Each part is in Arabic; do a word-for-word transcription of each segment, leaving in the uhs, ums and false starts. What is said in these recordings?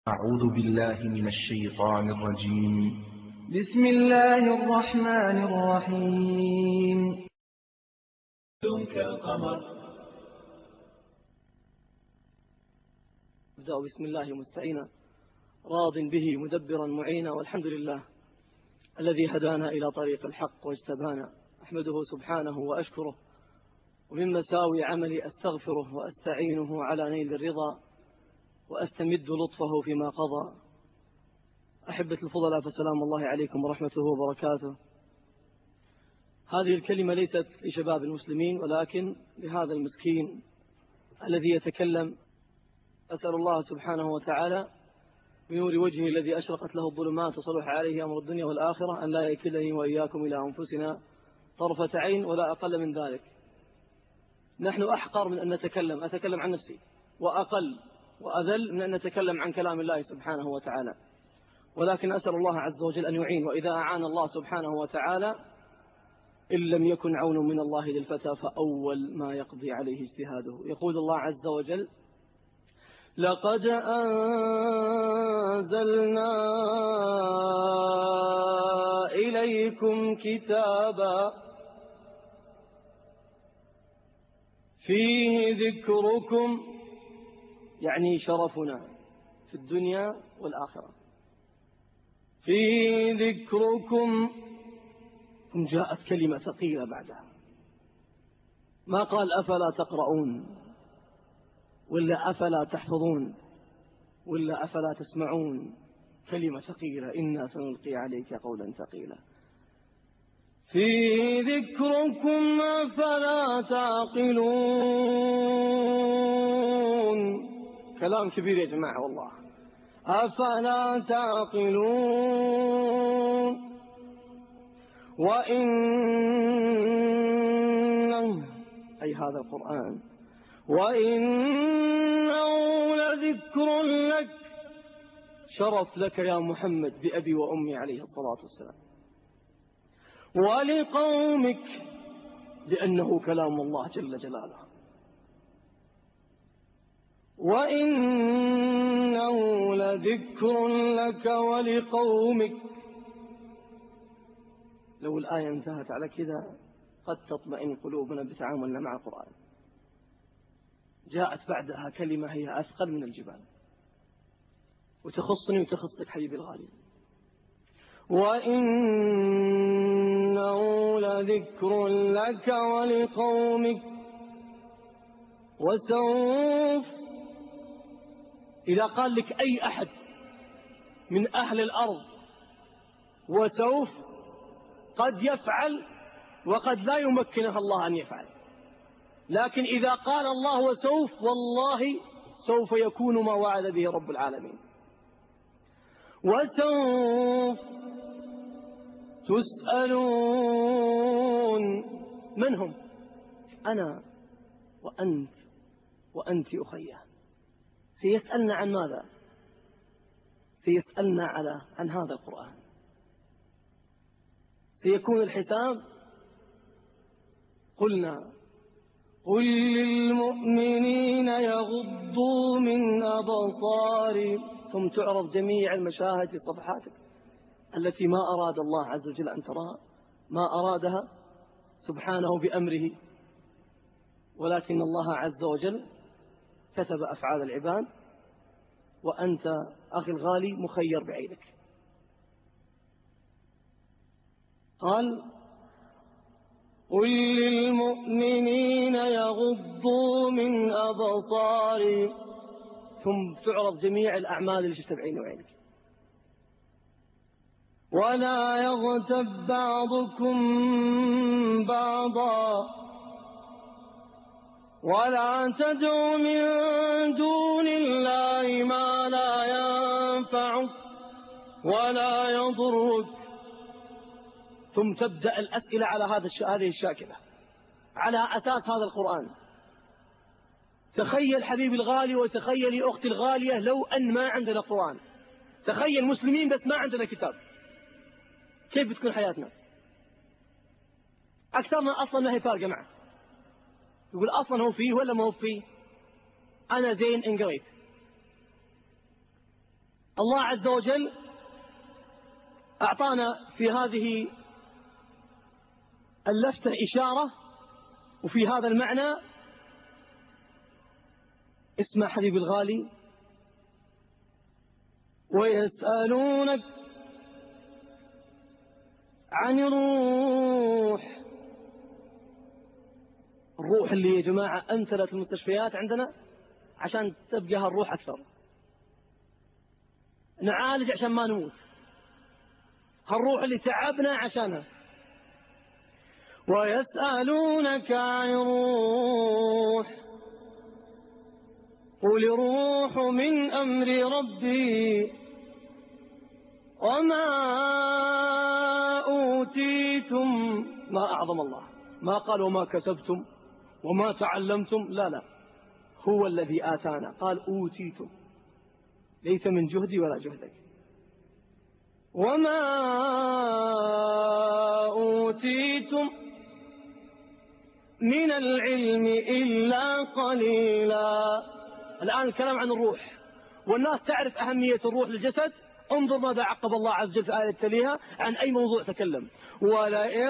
أعوذ بالله من الشيطان الرجيم. بسم الله الرحمن الرحيم. كالقمر. أبدأ بسم الله مستعينا راض به مدبرا معينا، والحمد لله الذي هدانا إلى طريق الحق واجتبانا. أحمده سبحانه وأشكره، ومن مساوي عملي أستغفره وأستعينه على نيل الرضا، وأستمد لطفه فيما قضى. أحبة الفضلاء، فسلام الله عليكم ورحمته وبركاته. هذه الكلمة ليست لشباب المسلمين، ولكن لهذا المسكين الذي يتكلم. أسأل الله سبحانه وتعالى بنور وجهه الذي أشرقت له الظلمات وصلح عليه أمر الدنيا والآخرة أن لا يكلني وإياكم إلى أنفسنا طرفة عين ولا أقل من ذلك. نحن أحقر من أن نتكلم أتكلم عن نفسي، وأقل وأذل من أن نتكلم عن كلام الله سبحانه وتعالى، ولكن أسأل الله عز وجل أن يعين. وإذا أعان الله سبحانه وتعالى إن لم يكن عون من الله للفتى فأول ما يقضي عليه اجتهاده. يقول الله عز وجل: لقد أنزلنا إليكم كتابا فيه ذكركم، يعني شرفنا في الدنيا والآخرة. فيه ذكركم، ثم جاءت كلمة ثقيلة بعدها، ما قال أفلا تقرؤون ولا أفلا تحفظون ولا أفلا تسمعون. كلمة ثقيلة، إنا سنلقي عليك قولا ثقيلا. في ذكركم أفلا تعقلون. كلام كبير يا جماعة والله. أفلا تعقلون. وإنه، أي هذا القرآن، وإنه لذكر لك، شرف لك يا محمد بأبي وأمي عليه الصلاة والسلام، ولقومك، لأنه كلام الله جل جلاله. وإنه لذكر لك ولقومك. لو الآية انتهت على كذا قد تطمئن قلوبنا بتعاملنا مع القرآن. جاءت بعدها كلمة هي أثقل من الجبال، وتخصني وتخصك حبيبي الغالي. وإنه لذكر لك ولقومك وسوف. إذا قال لك أي أحد من أهل الأرض وسوف، قد يفعل وقد لا يمكنه الله أن يفعل، لكن إذا قال الله وسوف، والله سوف يكون ما وعد به رب العالمين. وسوف تسألون. من هم؟ أنا وأنت وأنت أخيه. سيسألنا عن ماذا؟ سيسألنا على عن هذا القرآن. سيكون الحساب. قلنا قل للمؤمنين يغضوا من أبصارهم، ثم تعرض جميع المشاهد في صفحاتك التي ما أراد الله عز وجل أن تراها، ما أرادها سبحانه بأمره، ولكن الله عز وجل كتب أفعال العباد، وأنت أخي الغالي مخير بعينك. قال قل للمؤمنين يغضوا من أبصارهم، ثم تعرض جميع الأعمال اللي شفتها بعين وعينك. ولا يغتب بعضكم بعضا، ولا تدع من دون الله ما لا ينفعك ولا يضرك. ثم تبدأ الأسئلة على هذا هذه الشاكلة على أساس هذا القرآن. تخيل حبيبي الغالي وتخيلي أختي الغالية لو أن ما عندنا قرآن. تخيل مسلمين بس ما عندنا كتاب، كيف بتكون حياتنا؟ أكثرنا أصلا ما هي فارقة معه، يقول أصلا هو فيه ولا ما هو فيه، أنا زين إن قريت. الله عز وجل أعطانا في هذه اللفتة إشارة، وفي هذا المعنى اسمع حبيبي الغالي. ويسألونك عن الروح. الروح اللي يا جماعة أمثلت المستشفيات عندنا عشان تبقى هالروح أكثر، نعالج عشان ما نموت، هالروح اللي تعبنا عشانها. ويسألونك عن الروح قل الروح من أمر ربي وما أوتيتم. ما أعظم الله، ما قال وما كسبتم وما تعلمتم، لا لا، هو الذي آتانا، قال أوتيتم، ليس من جهدي ولا جهدك. وما أوتيتم من العلم إلا قليلا. الآن الكلام عن الروح، والناس تعرف أهمية الروح للجسد. انظر ماذا عقب الله عز وجل في آية تليها عن أي موضوع تكلم. ولئن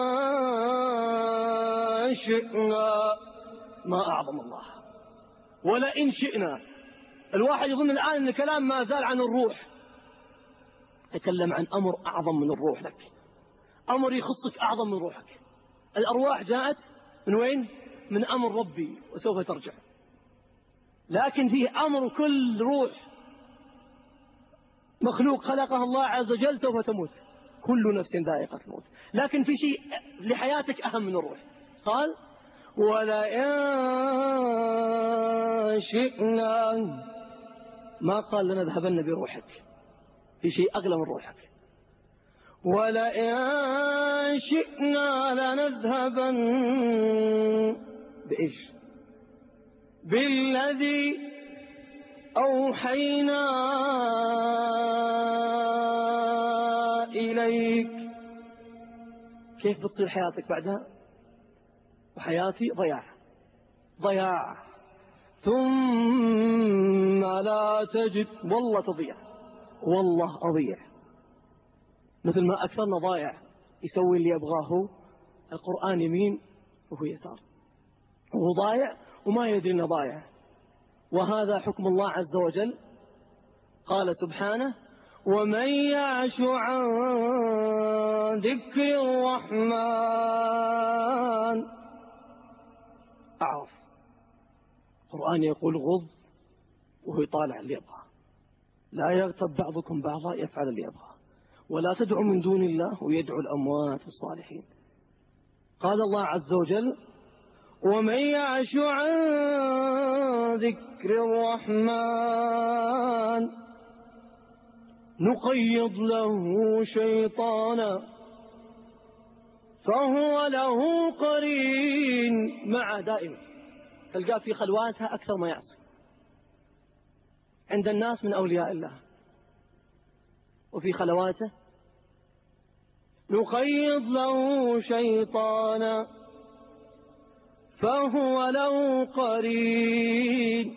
شئنا، ما أعظم الله، ولئن شئنا. الواحد يظن الآن أن الكلام ما زال عن الروح، تكلم عن أمر أعظم من الروح لك، أمر يخصك أعظم من روحك. الأرواح جاءت من وين؟ من أمر ربي وسوف ترجع، لكن فيه أمر كل روح مخلوق خلقها الله عز وجل سوف تموت، كل نفس ذائقة الموت، لكن في شيء لحياتك أهم من الروح. قال ولئن شئنا، ما قال لنذهبن بروحك، في شيء أغلى من روحك. ولئن شئنا لنذهبن بإيش؟ بالذي أوحينا إليك. كيف بتصير حياتك بعدها؟ وحياتي ضياع ضياع، ثم لا تجد، والله تضيع، والله أضيع، مثل ما أكثرنا ضايع يسوي اللي يبغاه. القرآن يمين وهو يسار، وهو ضايع وما يدري أنه ضايع. وهذا حكم الله عز وجل. قال سبحانه ومن يعش عن ذكر الرحمن أعرف. القرآن يقول غض وهو يطالع اللي يبغى، لا يغتب بعضكم بعضا، يفعل اللي يبغى، ولا تدعو من دون الله ويدعو الأموات الصالحين. قال الله عز وجل ومن يعش عن ذكر الرحمن نقيض له شيطانا فهو له قرين. مع دائما تلقاه في خلواتها أكثر ما يعصي، عند الناس من أولياء الله، وفي خلواته نقيض له شيطانا فهو له قرين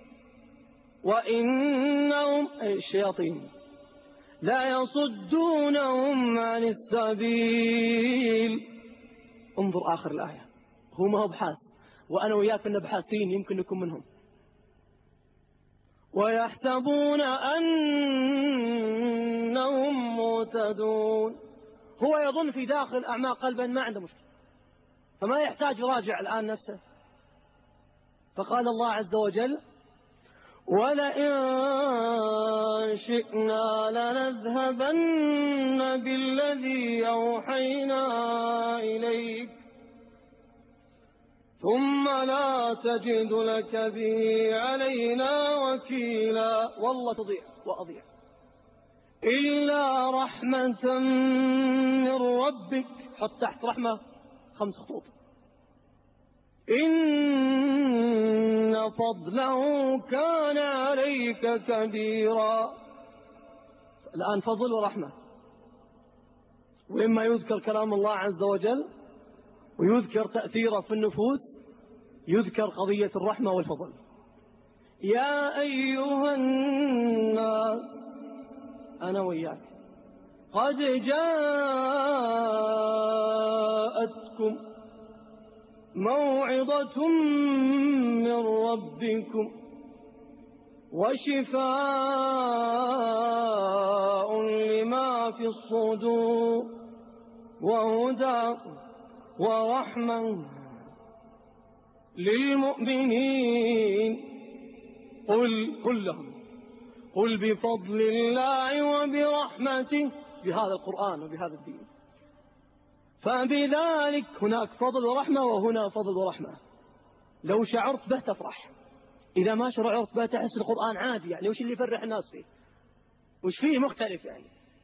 وإنهم أي الشياطين لا يصدونهم عن السبيل. انظر آخر الآية، هو ما هو بحاث، وأنا وياك إن بحاثين يمكن نكون منهم. ويحسبون أنهم مهتدون، هو يظن في داخل أعماق قلبه ما عنده مشكلة، فما يحتاج يراجع الآن نفسه. فقال الله عز وجل ولئن شئنا لنذهبن بالذي أوحينا إليك ثم لا تجد لك به علينا وكيلا. والله تضيع وأضيع إلا رحمة من ربك. حط تحت رحمة خمس خطوط. إن فضله كان عليك كبيرا. الآن فضل ورحمة، وإما يذكر كلام الله عز وجل ويذكر تأثيره في النفوس، يذكر قضية الرحمة والفضل. يا أيها الناس أنا وإياك. قد جاءتكم موعظة من ربكم وشفاء لما في الصدور وهدى ورحمة للمؤمنين. قل قل لهم قل بفضل الله وبرحمته، بهذا القرآن وبهذا الدين، فبذلك هناك فضل ورحمة وهنا فضل ورحمة. لو شعرت به تفرح، إذا ما شعرت به تحس القرآن عادي. يعني وش اللي يفرح الناس فيه؟ وش فيه مختلف يعني؟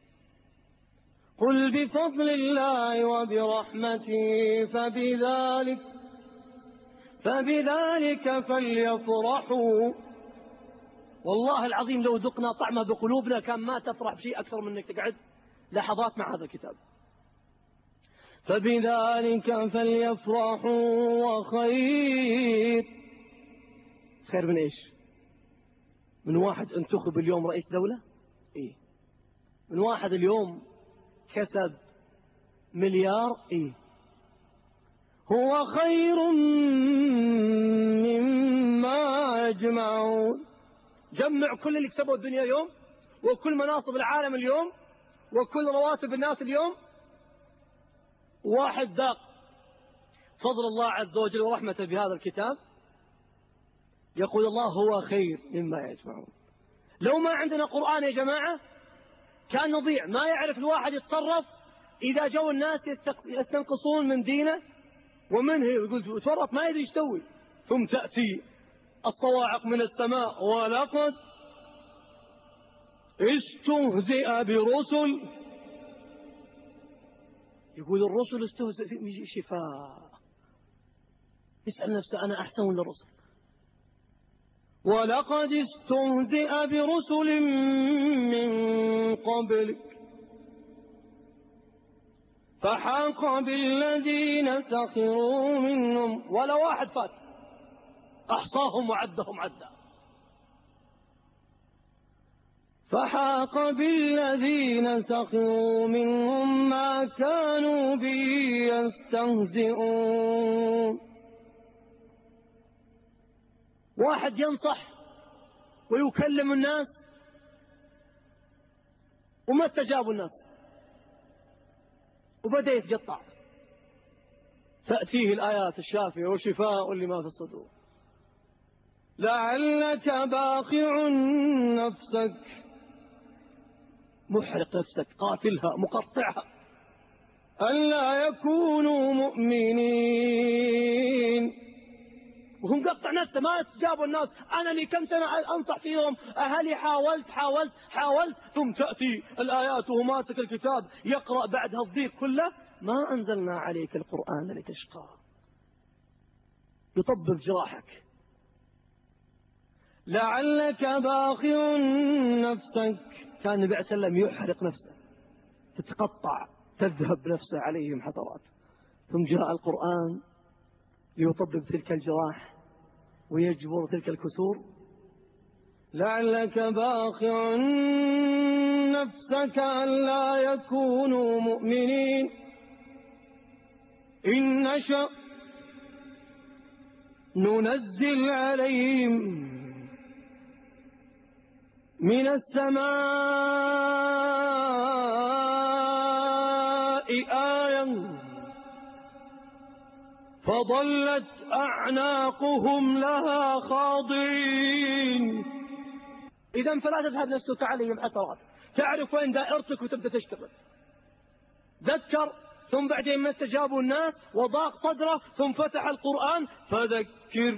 قل بفضل الله وبرحمته فبذلك فبذلك فليفرحوا. والله العظيم لو ذقنا طعمه بقلوبنا كان ما تفرح بشيء أكثر من أنك تقعد لحظات مع هذا الكتاب. فبذلك فليفرحوا وخير. خير من إيش؟ من واحد انتخب اليوم رئيس دولة؟ إيه. من واحد اليوم كسب مليار؟ إيه. هو خير مما يجمعون. جمع كل اللي كسبوا الدنيا اليوم، وكل مناصب العالم اليوم، وكل رواتب الناس اليوم، واحد ذاق فضل الله عز وجل ورحمته بهذا الكتاب، يقول الله هو خير مما يجمعون. لو ما عندنا قرآن يا جماعة كان نضيع. ما يعرف الواحد يتصرف إذا جو الناس يستنقصون من دينه ومنه، يقول تورط ما يدري يستوي. ثم تأتي الصواعق من السماء ولقد استهزئ برسل. يقول الرسل استهزئ في شفاء. يسأل نفسه أنا أحسن ولا الرسل؟ ولقد استهزئ برسل من قبلك فحاق بالذين سخروا منهم. ولا واحد فات، أحصاهم وعدهم عدا. فحاق بالذين سخروا منهم ما كانوا به يستهزئون. واحد ينصح ويكلم الناس وما استجابوا الناس وبدأ يتقطع. تأتيه الآيات الشافية وشفاء لما في الصدور. لعلك باخع نفسك، محرق نفسك، قاتلها مقطعها، ألا يكونوا مؤمنين. وهم قطع نفسه ما استجابوا الناس. أنا لي كم سنة أنصح فيهم، أهلي حاولت حاولت حاولت ثم تأتي الآيات وهو ماسك الكتاب يقرأ بعدها الضيق كله. ما أنزلنا عليك القرآن لتشقى. يطبب جراحك. لعلك باخع نفسك. كان النبي عليه وسلم يحرق نفسه، تتقطع تذهب نفسه عليهم حسرات. ثم جاء القرآن ليطبب تلك الجراح ويجبر تلك الكسور. لعلك باخع نفسك ألا يكونوا مؤمنين إن نشأ ننزل عليهم من السماء آية فظلت أعناقهم لها خاضعين. إذن فلا تذهب نفسك عليهم حسرات، تعرف وين دائرتك وتبدأ تشتغل. ذكر ثم بعدين ما استجابوا الناس وضاق صدره ثم فتح القرآن فذكر.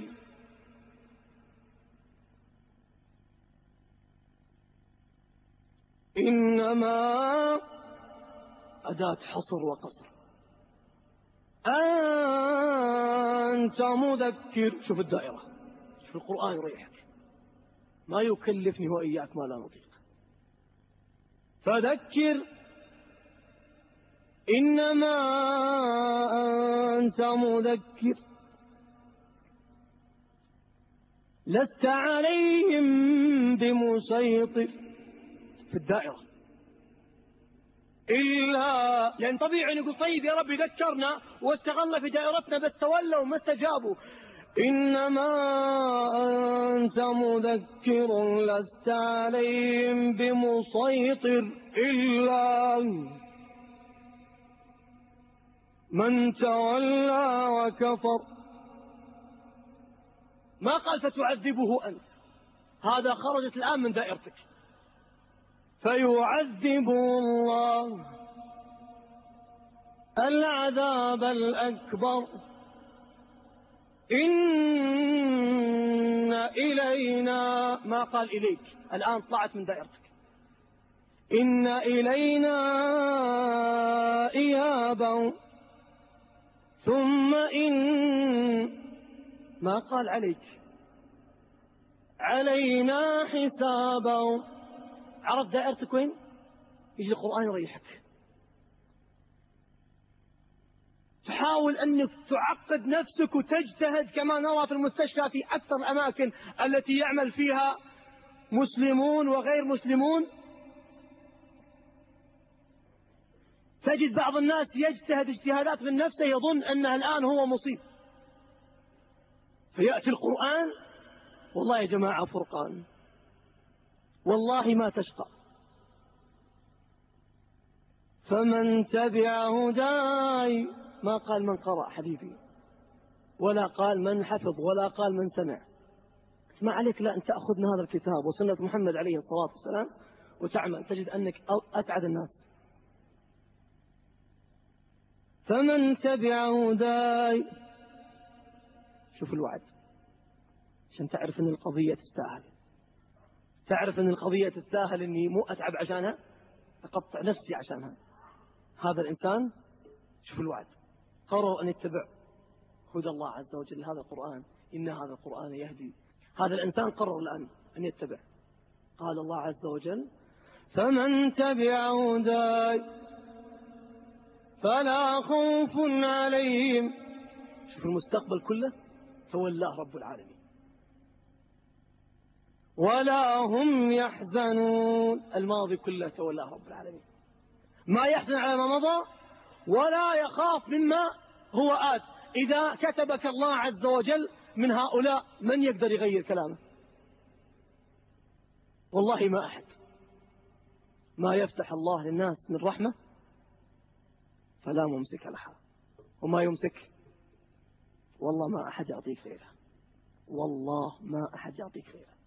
إنما أداة حصر وقصر. أنت مذكر. شوف الدائرة، شوف القرآن يريحك، ما يكلفني وإياك ما لا نطيق. فذكر إنما أنت مذكر لست عليهم بمسيطر. في الدائرة إلا، لأن طبيعي نقول طيب يا رب ذكرنا واستغلنا في دائرتنا بس تولوا وما استجابوا. إنما أنت مذكر لست عليهم بمسيطر إلا من تولى وكفر. ما قال فتعذبه أنت، هذا خرجت الآن من دائرتك. فيعذبه الله العذاب الأكبر إن إلينا، ما قال إليك، الآن طلعت من دائرتك. إن إلينا إيابا ثم إن، ما قال عليك، علينا حسابا. عرفت دائرتك وين؟ يجي القرآن يريحك. تحاول أنك تعقد نفسك وتجتهد كما نرى في المستشفى في أكثر الأماكن التي يعمل فيها مسلمون وغير مسلمون. تجد بعض الناس يجتهد اجتهادات من نفسه يظن أنه الآن هو مصيب، فيأتي القرآن، والله يا جماعة فرقان، والله ما تشقى. فمن تبع هداي، ما قال من قرأ حبيبي، ولا قال من حفظ، ولا قال من سمع. ما عليك لا أن تأخذ هذا الكتاب وسنة محمد عليه الصلاة والسلام وتعمل، تجد أنك أسعد الناس. فمن تبع هداي، شوف الوعد عشان تعرف أن القضية تستاهل، تعرف أن القضية تستاهل أني مو أتعب عشانها، أقطع نفسي عشانها. هذا الإنسان، شوف الوعد، قرر أن يتبع هدى الله عز وجل، هذا القرآن، إن هذا القرآن يهدي. هذا الإنسان قرر الآن أن يتبع. قال الله عز وجل فمن تبع هداي فلا خوف عليهم، شوف المستقبل كله تولاه رب العالمين، ولا هم يحزنون، الماضي كله تولاه رب العالمين، ما يحزن على ما مضى ولا يخاف مما هو آت. إذا كتبك الله عز وجل من هؤلاء من يقدر يغير كلامه؟ والله ما أحد. ما يفتح الله للناس من رحمة فلا ممسك لها، وما يمسك والله ما أحد يعطيك غيره، والله ما أحد يعطيك غيره.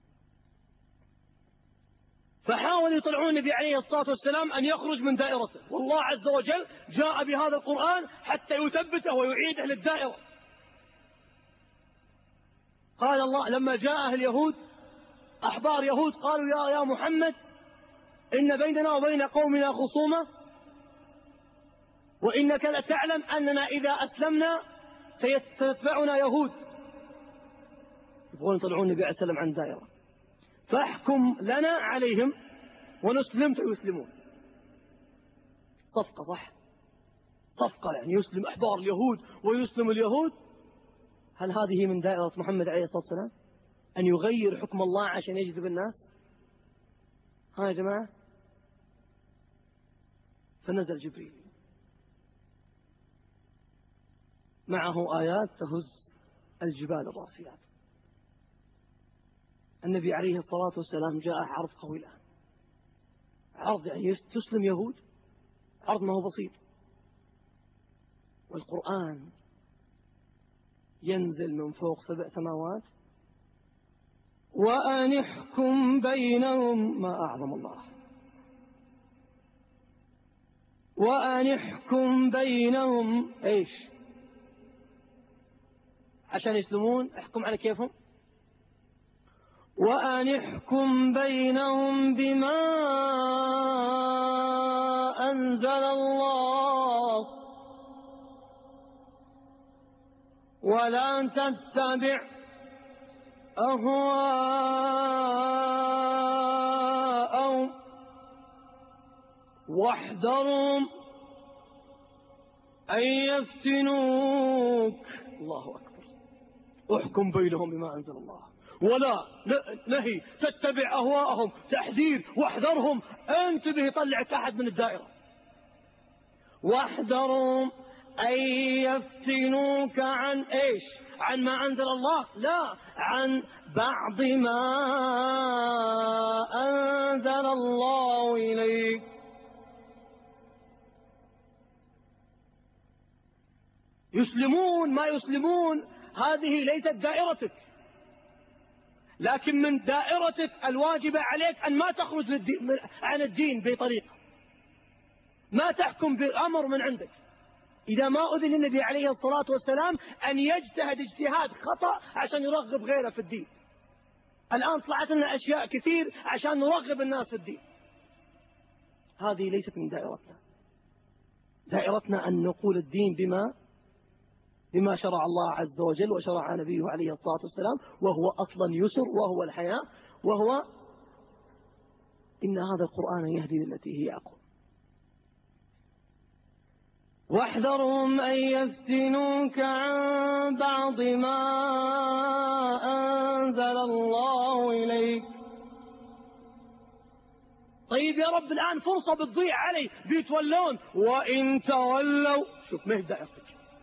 فحاول يطلعون النبي عليه الصلاة والسلام أن يخرج من دائرته، والله عز وجل جاء بهذا القرآن حتى يثبته ويعيده للدائرة. قال الله لما جاءه اليهود، أحبار يهود، قالوا يا يا محمد إن بيننا وبين قومنا خصومة، وإنك لتعلم أننا إذا أسلمنا سيتبعنا يهود. يبغون يطلعون النبي عليه السلام عن دائرة، فاحكم لنا عليهم ونسلم فيسلمون. صفقة، صح، صفقة، يعني يسلم أحبار اليهود ويسلم اليهود. هل هذه من دائرة محمد عليه الصلاة والسلام أن يغير حكم الله عشان يجذب الناس؟ ها يا جماعة. فنزل جبريل معه آيات تهز الجبال الراسيات. النبي عليه الصلاة والسلام جاء عرض قوي الآن، عرض يعني تسلم يهود، عرض ما هو بسيط. والقرآن ينزل من فوق سبع سماوات، وأن احكم بينهم، ما أعظم الله، وأن احكم بينهم إيش؟ عشان يسلمون، احكم على كيفهم. وأن احكم بينهم بما أنزل الله ولا تتبع أهواءهم واحذرهم أن يفتنوك. الله أكبر. احكم بينهم بما أنزل الله، ولا نهي تتبع أهواءهم، تحذير واحذرهم، انتبه يطلعك أحد من الدائرة. واحذرهم أن يفتنوك عن إيش؟ عن ما أنزل الله؟ لا، عن بعض ما أنزل الله إليك. يسلمون ما يسلمون هذه ليست دائرتك، لكن من دائرتك الواجبة عليك أن ما تخرج عن الدين بطريقة، ما تحكم بأمر من عندك. إذا ما أذن النبي عليه الصلاة والسلام أن يجتهد اجتهاد خطأ عشان يرغب غيره في الدين. الآن طلعت لنا أشياء كثير عشان نرغب الناس في الدين، هذه ليست من دائرتنا. دائرتنا أن نقول الدين بما بما شرع الله عز وجل وشرع نبيه عليه الصلاة والسلام، وهو أصلا يسر، وهو الحياة، وهو إن هذا القرآن يهدي للتي هي أقوم. واحذرهم أن يفتنوك عن بعض ما أنزل الله إليك. طيب يا رب الآن فرصة بتضيع علي، بيتولون. وإن تولوا، شوف ما هي دائرتك.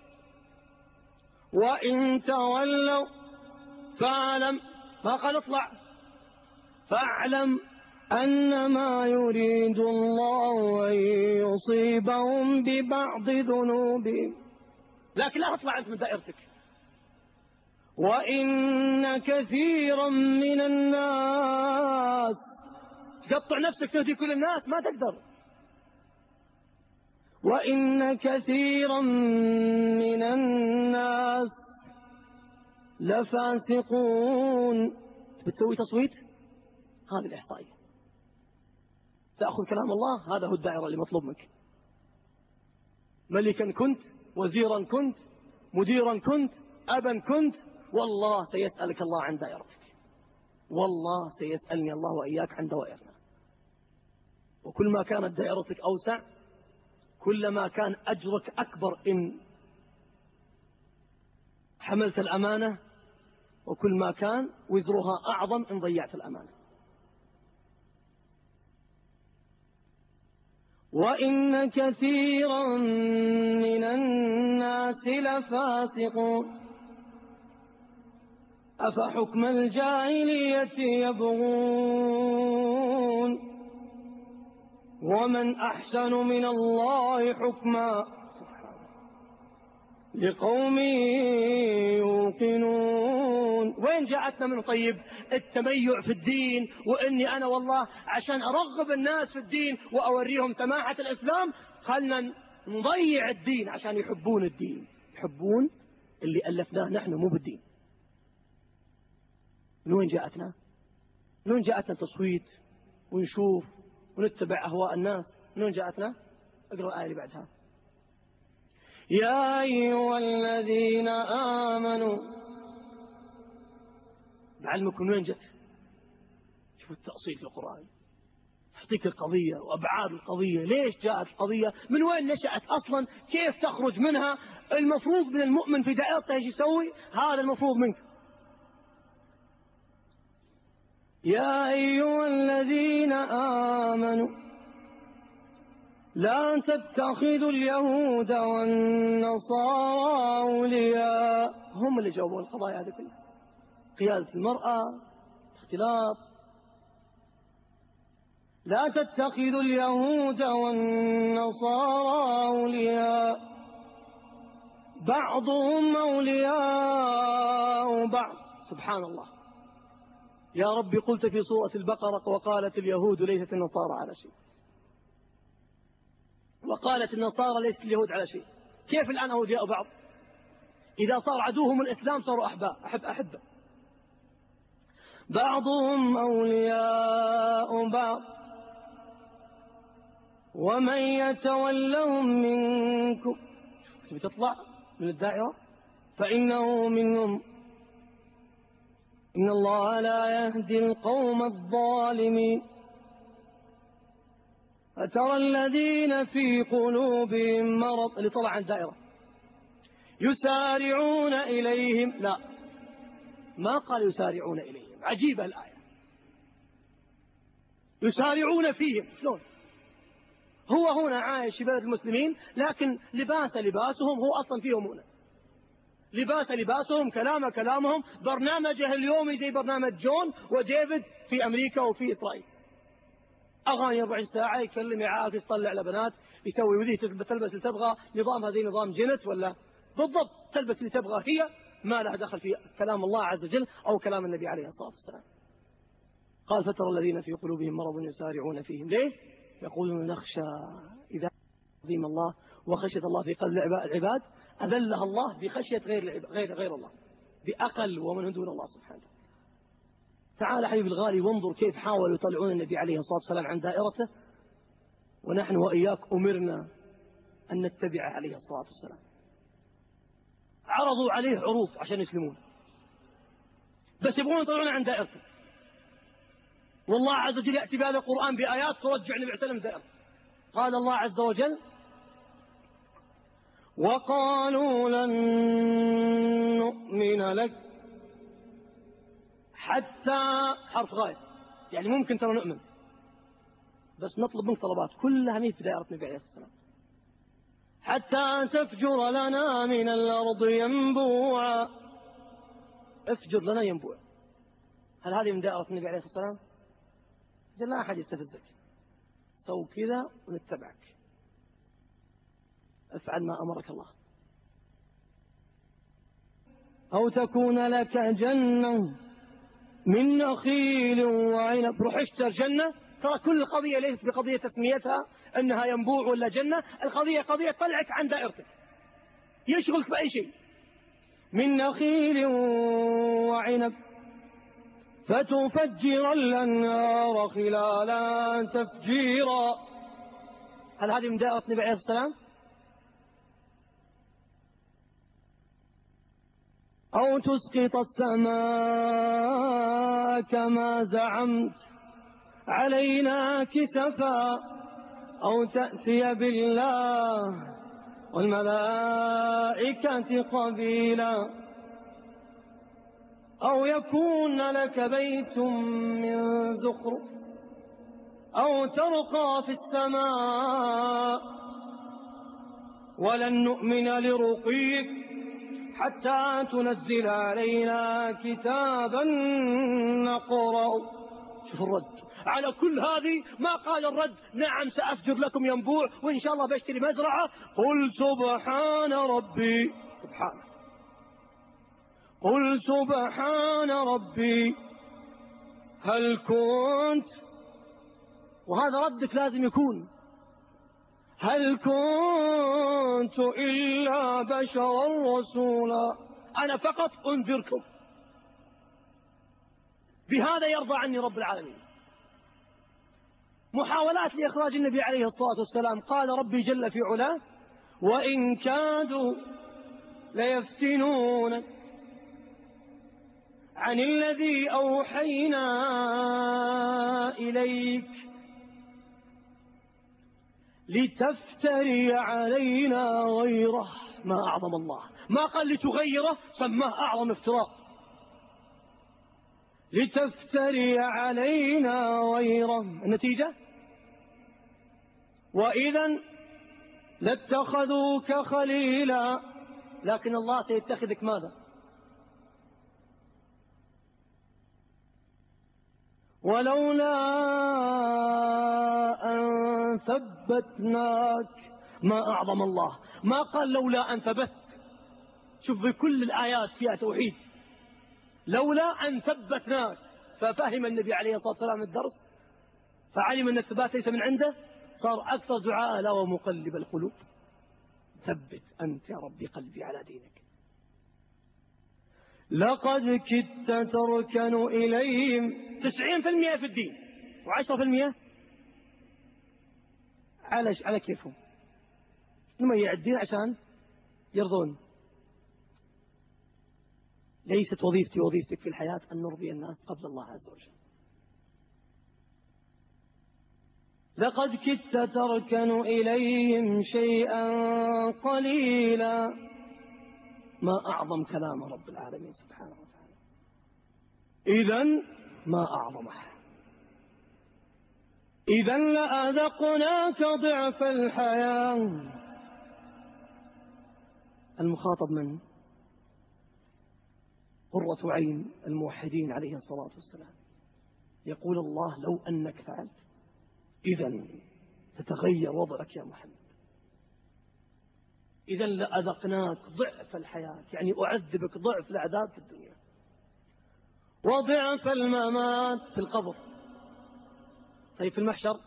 وإن تولوا فاعلم، ما قال اطلع، فاعلم أنما يريد الله أن يصيبهم ببعض ذنوبهم. لكن لا تطلع أنت من دائرتك. وإن كثيرا من الناس، تقطع نفسك تهدي كل الناس ما تقدر. وإن كثيرا من الناس لفاسقون. بتسوي تصويت، هذه الإحصائية. تأخذ كلام الله، هذا هو الدائرة اللي مطلوب منك. ملكا كنت، وزيرا كنت، مديرا كنت، أبا كنت، والله سيسألك الله عن دائرتك. والله سيسألني الله وإياك عن دوائرنا. وكل ما كانت دائرتك أوسع كلما كان أجرك أكبر إن حملت الأمانة، وكل ما كان وزرها أعظم إن ضيعت الأمانة. وإن كثيرا من الناس لفاسقون أفحكم الجاهلية يبغون ومن أحسن من الله حكما لقوم يوقنون. وين جاءتنا من طيب التميع في الدين، وإني أنا والله عشان أرغب الناس في الدين وأوريهم سماحة الإسلام خلنا نضيع الدين عشان يحبون الدين، يحبون اللي ألفناه نحن مو بالدين. من وين جاءتنا؟ من وين جاءتنا تصويت ونشوف ونتبع أهواء الناس؟ من وين جاءتنا؟ اقرأ الآية اللي بعدها. يا أيها الذين آمنوا، بعلمكم من وين جاءت. شوفوا التأصيل في القرآن، يعطيك القضية وأبعاد القضية، ليش جاءت القضية، من وين نشأت أصلا، كيف تخرج منها. المفروض من المؤمن في دائرته ايش يسوي، هذا المفروض منك. يا أيها الذين آمنوا لا تتخذوا اليهود والنصارى أولياء. هم اللي جاوبوا القضايا هذه كلها، قيادة المرأة، اختلاط. لا تتخذوا اليهود والنصارى أولياء بعضهم أولياء بعض. سبحان الله. يا رب قلت في سورة البقرة وقالت اليهود ليست النصارى على شيء، وقالت النصارى ليست اليهود على شيء. كيف الآن أولياء بعض؟ إذا صار عدوهم الإسلام صاروا أحباء أحب أحبة. بعضهم أولياء بعض ومن يتولهم منكم، بتطلع من الدائرة، فإنه منهم إن الله لا يهدي القوم الظالمين. فترى الذين في قلوبهم مرض، اللي طلع عن الدائرة، يسارعون إليهم. لا، ما قال يسارعون إليهم، عجيبة الآية. يسارعون فيهم، شلون؟ هو هنا عايش في بلد المسلمين، لكن لباس لباسهم هو أصلا فيهم هنا، لباس لباسهم، كلام كلامهم، برنامجه اليومي زي برنامج جون وديفيد في أمريكا وفي إسرائيل. أغاني أربع ساعة، يكلم، يعاكس، يطلع على بنات، يسوي وذي، تلبس اللي تبغى، نظام هذه نظام جنت ولا بالضبط، تلبس اللي تبغى هي، ما لها دخل في كلام الله عز وجل أو كلام النبي عليه الصلاة والسلام. قال فترى الذين في قلوبهم مرض يسارعون فيهم. ليه؟ يقولون نخشى إذا عظيم الله وخشية الله في قلب العباد أذلها الله بخشية غير غير غير الله، بأقل ومن دون الله سبحانه. تعال حبيبي الغالي وانظر كيف حاولوا يطلعون النبي عليه الصلاة والسلام عن دائرته، ونحن وإياك أمرنا أن نتبعه عليه الصلاة والسلام. عرضوا عليه عروض عشان يسلمون، بس يبغون يطلعون عن دائرته. والله عز وجل يأتي بهذا القرآن بآيات ترجع النبي عليه السلام دائرته. قال الله عز وجل وقالوا لن نؤمن لك حتى، حرف غاية، يعني ممكن ترى نؤمن بس نطلب منك طلبات كلها مية في دائرة النبي عليه الصلاة والسلام. حتى تفجر لنا من الأرض ينبوعا، افجر لنا ينبوع. هل هذه من دائرة النبي عليه الصلاة والسلام؟ جل لا أحد يستفزك، سو كذا ونتبعك، افعل ما أمرك الله. أو تكون لك جنة من نخيل وعنب، روح اشتر جنة. ترى كل القضية ليست بقضية تسميتها أنها ينبوع ولا جنة، القضية قضية طلعك عن دائرتك، يشغلك بأي شيء. من نخيل وعنب فتفجر الأنهار خلالا تفجيرا. هل هذه من دائرة النبي عليه الصلاة والسلام؟ أو تسقط السماء كما زعمت علينا كسفا، أو تأتي بالله والملائكة قبيلا، أو يكون لك بيت من زخرف أو ترقى في السماء ولن نؤمن لرقيك حتى تنزل علينا كتابا نقرأ. شوف الرد على كل هذه، ما قال الرد نعم سأفجر لكم ينبوع وإن شاء الله بشتري مزرعة. قل سبحان ربي، سبحانه، قل سبحان ربي هل كنت، وهذا ردك لازم يكون هل كنت إلا بشرا رسولا، أنا فقط أنذركم. بهذا يرضى عني رب العالمين. محاولات لإخراج النبي عليه الصلاة والسلام، قال ربي جل في علاه وإن كادوا ليفتنونك عن الذي أوحينا إليك لتفتري علينا غيره. ما أعظم الله، ما قال لتغيره، سماه أعظم افتراء. لتفتري علينا غيره، النتيجة وإذا لاتخذوك خليلا، لكن الله سيتخذك ماذا؟ ولولا أن ثبتناك. ما أعظم الله، ما قال لولا أن ثبت. شوف بكل الآيات فيها توحيد. لولا أن ثبتناك، ففهم النبي عليه الصلاة والسلام الدرس، فعلم أن الثبات ليس من عنده، صار أكثر دعاء لا ومقلب القلوب ثبت أنت يا ربي قلبي على دينك. لقد كدت تركن إليهم، تسعين في المئة في الدين وعشرة في المئة على على كيفهم، نميع الدين عشان يرضون. ليست وظيفتي وظيفتك في الحياة أن نرضي الناس قبل الله عز وجل. لقد كدت تركن إليهم شيئا قليلا. ما أعظم كلام رب العالمين سبحانه وتعالى، إذن ما أعظمه. إذا لأذقناك ضعف الحياة. المخاطب من؟ قرة عين الموحدين عليه الصلاة والسلام. يقول الله لو أنك فعلت إذا تتغير وضعك يا محمد. إذا لأذقناك ضعف الحياة، يعني أعذبك ضعف العذاب في الدنيا وضعف الممات في القبر. طيب في المحشر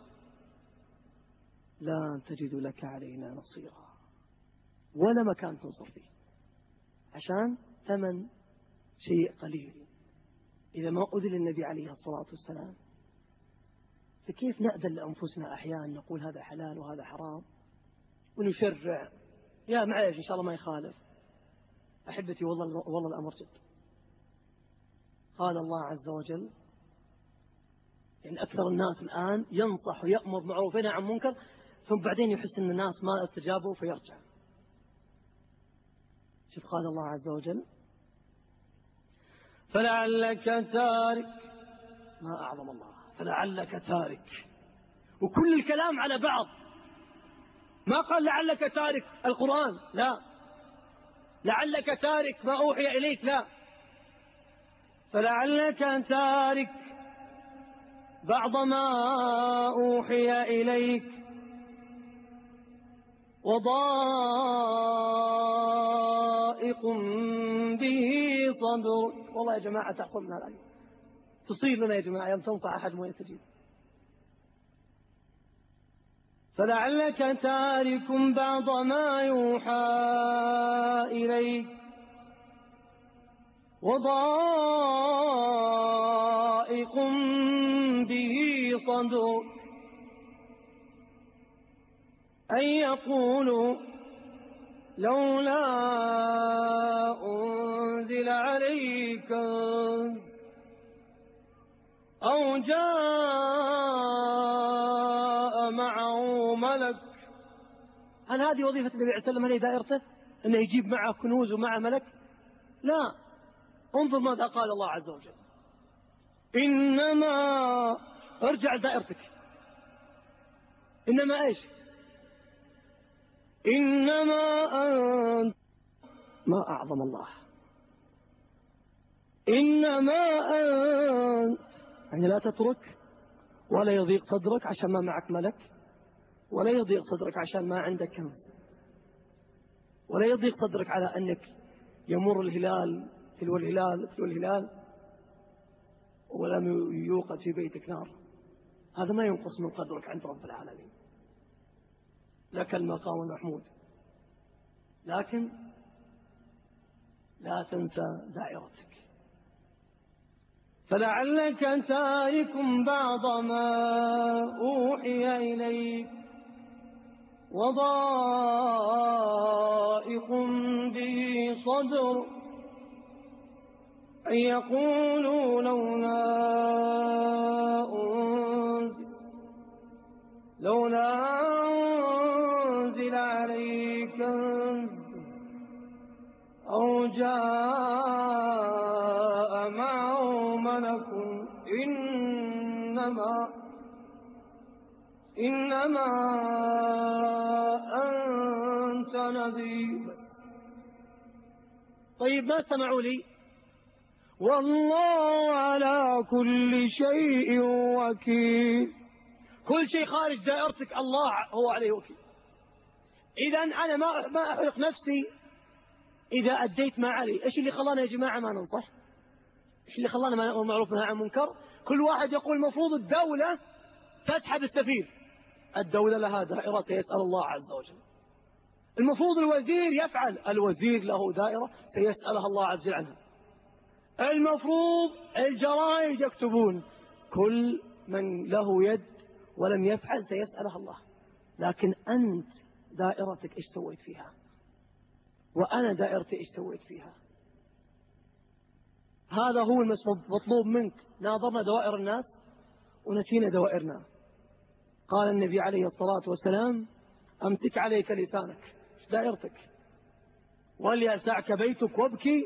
لا تجد لك علينا نصيرا ولا مكان تنصر فيه، عشان ثمن شيء قليل. إذا ما أذل النبي عليه الصلاة والسلام فكيف نأذن لأنفسنا أحيانا نقول هذا حلال وهذا حرام ونشرع؟ يا معلش إن شاء الله ما يخالف. أحبتي والله والله الأمر جد. قال الله عز وجل يعني أكثر الناس الآن ينصح ويأمر معروف وينهى عن منكر، ثم بعدين يحس أن الناس ما استجابوا فيرجع. شوف قال الله عز وجل فلعلك تارك، ما أعظم الله، فلعلك تارك، وكل الكلام على بعض. ما قال لعلك تارك القرآن، لا، لعلك تارك ما أوحي إليك، لا، فلعلك تارك بعض ما أوحي إليك وضائق به صدرك. والله يا جماعة تحفظنا الآية، تصير لنا يا جماعة يوم تنصح أحد ما يستجيب. فلعلك تارك بعض ما يوحى إليك وضائق به صدرك أن يقولوا لولا أنزل عليك أو جاء معه ملك. هل هذه وظيفة النبي عليه الصلاة والسلام دائرته أنه يجيب معه كنوز ومعه ملك؟ لا، انظر ماذا قال الله عز وجل. إنما ارجع لدائرتك، إنما إيش؟ إنما أنت، ما أعظم الله، إنما أنت، يعني لا تترك ولا يضيق صدرك عشان ما معك ملك، ولا يضيق صدرك عشان ما عندك كنز، ولا يضيق صدرك على أنك يمر الهلال تلو الهلال تلو الهلال ولم يوقد في بيتك نار. هذا ما ينقص من قدرك عند رب العالمين، لك المقام المحمود، لكن لا تنسى دائرتك. فلعلك تارك بعض ما أوحي إليك وضائق به صدر أن يقولوا لولا أنزل لولا أنزل عليك كنز أو جاء معه ملك إنما إنما أنت نذير. طيب ما سمعوا لي؟ والله على كل شيء وكيل. كل شيء خارج دائرتك الله هو عليه وكيل. إذا أنا ما ما أحرق نفسي إذا أديت ما علي. إيش اللي خلانا يا جماعة ما ننصح؟ إيش اللي خلانا ما نأمر معروف ونهى عن منكر؟ كل واحد يقول المفروض الدولة تسحب السفير. الدولة لها دائرة سيسأل الله عز وجل. المفروض الوزير يفعل، الوزير له دائرة سيسألها الله عز وجل عنها. المفروض الجرائد يكتبون، كل من له يد ولم يفعل سيسألها الله. لكن أنت دائرتك إيش سويت فيها؟ وأنا دائرتي إيش سويت فيها؟ هذا هو المطلوب منك. ناظرنا دوائر الناس ونسينا دوائرنا. قال النبي عليه الصلاة والسلام أمسك عليك لسانك، دائرتك، وليسعك بيتك وابكي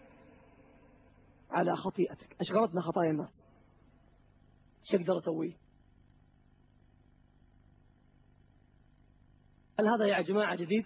على خطيئتك. أشغلتنا خطايا الناس، ايش أقدر أسوي؟ هل هذا يا جماعة جديد؟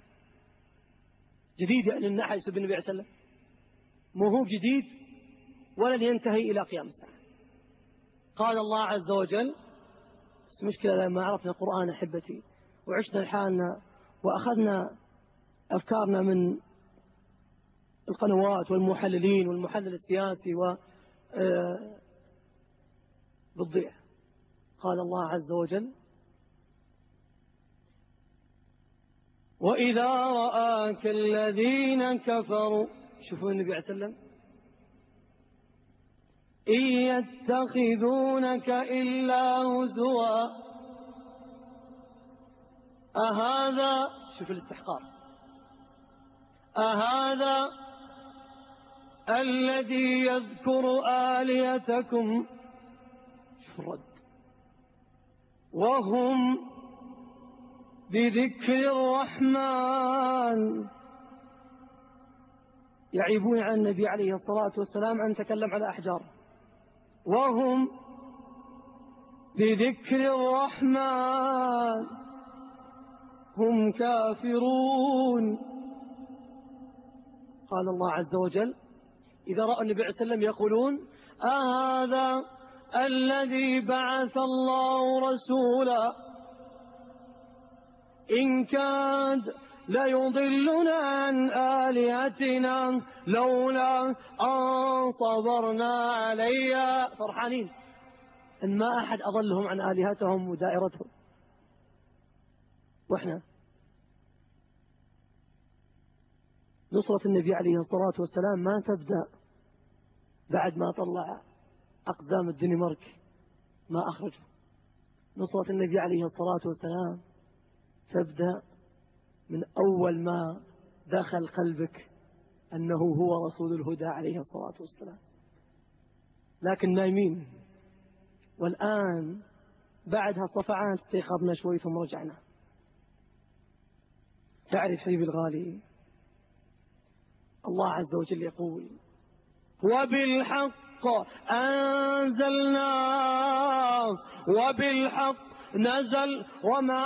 جديد يعني أن أحد يسب النبي عليه الصلاة والسلام؟ مو هو جديد ولن ينتهي إلى قيام الساعة. قال الله عز وجل، بس مشكلة لما عرفنا القرآن أحبتي وعشنا لحالنا وأخذنا أفكارنا من القنوات والمحللين والمحلل السياسي و بالضيع. قال الله عز وجل: وإذا رآك الذين كفروا، شوفوا النبي عليه السلام، إن يتخذونك إلا هزوا أهذا، شوف الاستحقار، أهذا الذي يذكر آلهتكم، شوف الرد، وهم بذكر الرحمن يعيبون عن النبي عليه الصلاة والسلام أن تكلم على أحجار، وهم بذكر الرحمن هم كافرون. قال الله عز وجل: إذا رأى النبي عليه وسلم يقولون أهذا الذي بعث الله رسولا إن كاد ليضلنا عن آلهتنا لولا أن صبرنا عليها، فرحانين إن ما أحد أضلهم عن آلهتهم ودائرتهم. وإحنا نصرة النبي عليه الصلاة والسلام ما تبدأ بعد ما طلع أقدام الدنمارك ما أخرجه. نصرة النبي عليه الصلاة والسلام تبدأ من أول ما دخل قلبك أنه هو رسول الهدى عليه الصلاة والسلام. لكن نايمين، والآن بعدها الصفعات استيقظنا شوي ثم رجعنا. تعرف حبيبي الغالي، الله عز وجل يقول: وبالحق أنزلناه وبالحق نزل وما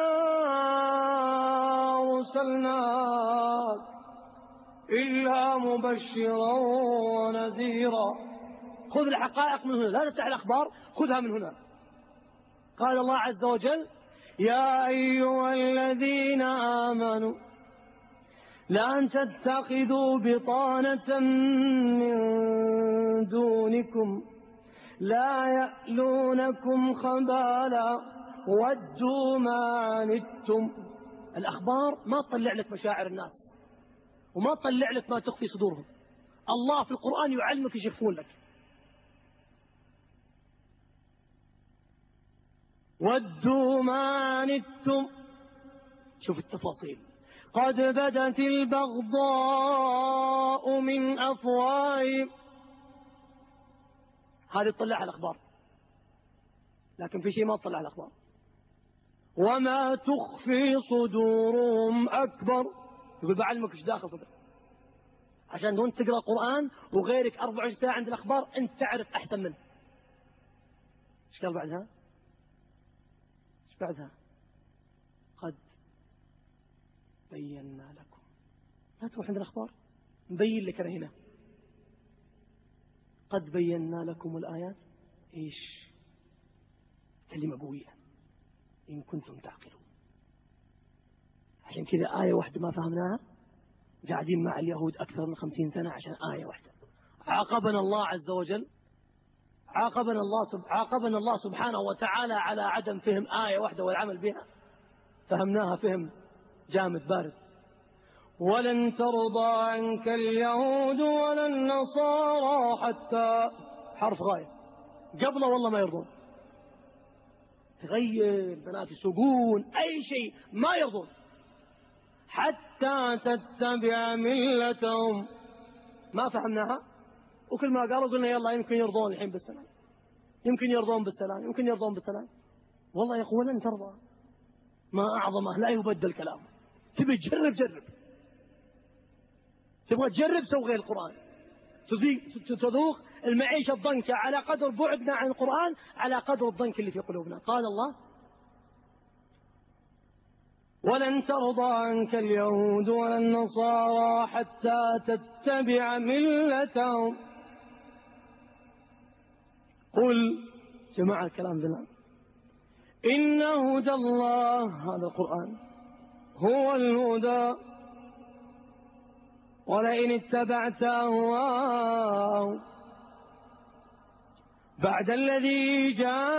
أرسلناك إلا مبشرا ونذيرا. خذ الحقائق من هنا، لا تفتح الأخبار، خذها من هنا. قال الله عز وجل: يا أيها الذين آمنوا لا تتخذوا بطانة من دونكم لا يألونكم خبالا ودوا ما عنتم. الأخبار ما تطلع لك مشاعر الناس وما تطلع لك ما تخفي صدورهم. الله في القرآن يعلمك يشوفون لك. ودوا ما عنتم، شوف التفاصيل، قد بدت البغضاء من أفواههم. هذه تطلع على الأخبار، لكن في شيء ما تطلع على الأخبار. وما تخفي صدورهم أكبر. يقول بعلمك ايش داخل صدرك، عشان وانت تقرأ القرآن وغيرك أربع وعشرين ساعة عند الأخبار أنت تعرف أحسن منه. ايش قال بعدها؟ ايش بعدها؟ قد بينا لكم. لا تروح عند الأخبار، نبين لك أنا هنا. قد بينا لكم الآيات. إيش؟ كلمة قوية، إن كنتم تعقلون. عشان كذا آية واحدة ما فهمناها قاعدين مع اليهود أكثر من خمسين سنة عشان آية واحدة. عاقبنا الله عز وجل، عاقبنا الله سب... عاقبنا الله سبحانه وتعالى على عدم فهم آية واحدة والعمل بها. فهمناها فهم جامد بارد. ولن ترضى عنك اليهود ولا النصارى حتى، حرف غاية قبله والله ما يرضون. تغير بنات يسوقون أي شيء ما يرضون حتى تتبع ملتهم. ما فهمناها، وكل ما قالوا قلنا يلا يمكن يرضون الحين بالسلام، يمكن يرضون بالسلام، يمكن يرضون بالسلام. والله يقول لن ترضى، ما أعظمه لا يبدل كلامه. تبي تجرب جرب، تبغى تجرب سوي غير القرآن. تذوق المعيشة الضنكة على قدر بعدنا عن القرآن، على قدر الضنك اللي في قلوبنا. قال الله: ولن ترضى عنك اليهود ولا النصارى حتى تتبع ملتهم. قل جماعة الكلام ذنان إن هدى الله، هذا القرآن، هو الهدى، ولئن اتبعت أهواءهم بعد الذي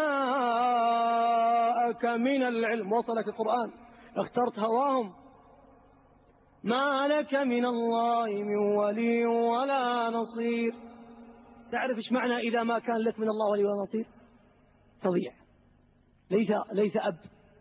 جاءك من العلم، وصلك القرآن، اخترت هواهم، ما لك من الله من ولي ولا نصير. تعرف ايش معنى إذا ما كان لك من الله ولي ولا نصير؟ تضيع. ليس ليس أب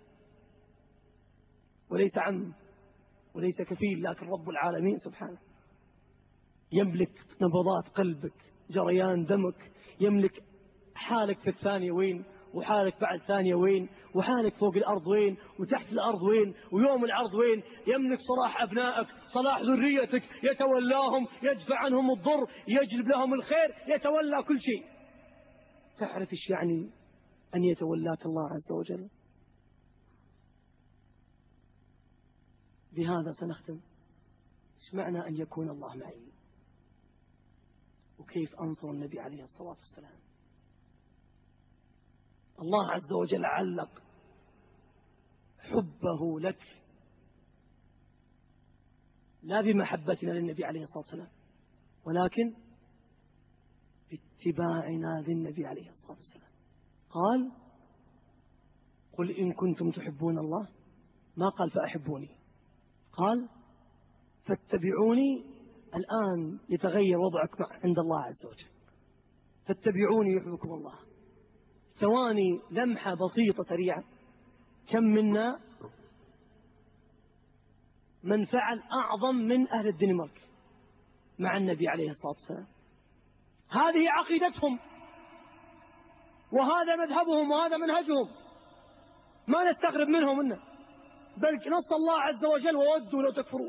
وليس عم وليس كفيل، لكن رب العالمين سبحانه يملك نبضات قلبك، جريان دمك، يملك حالك في الثانية وين، وحالك بعد ثانية وين، وحالك فوق الأرض وين، وتحت الأرض وين، ويوم العرض وين. يملك صلاح أبنائك، صلاح ذريتك، يتولاهم، يدفع عنهم الضر، يجلب لهم الخير، يتولى كل شيء. تعرف ايش يعني أن يتولاك الله عز وجل؟ بهذا سنختم. ايش معنى أن يكون الله معي؟ وكيف أنصر النبي عليه الصلاة والسلام؟ الله عز وجل علق حبه لك لا بمحبتنا للنبي عليه الصلاة والسلام، ولكن باتباعنا للنبي عليه الصلاة والسلام. قال قل إن كنتم تحبون الله، ما قال فأحبوني، قال فاتبعوني. الآن يتغير وضعك عند الله عز وجل، فاتبعوني يحبكم الله. ثواني لمحة بسيطة سريعة، كم منا من فعل أعظم من أهل الدنمارك مع النبي عليه الصلاة والسلام؟ هذه عقيدتهم، وهذا مذهبهم، وهذا منهجهم، ما نستغرب منهم إنه، بل نص الله عز وجل وودوا لو تكفرون.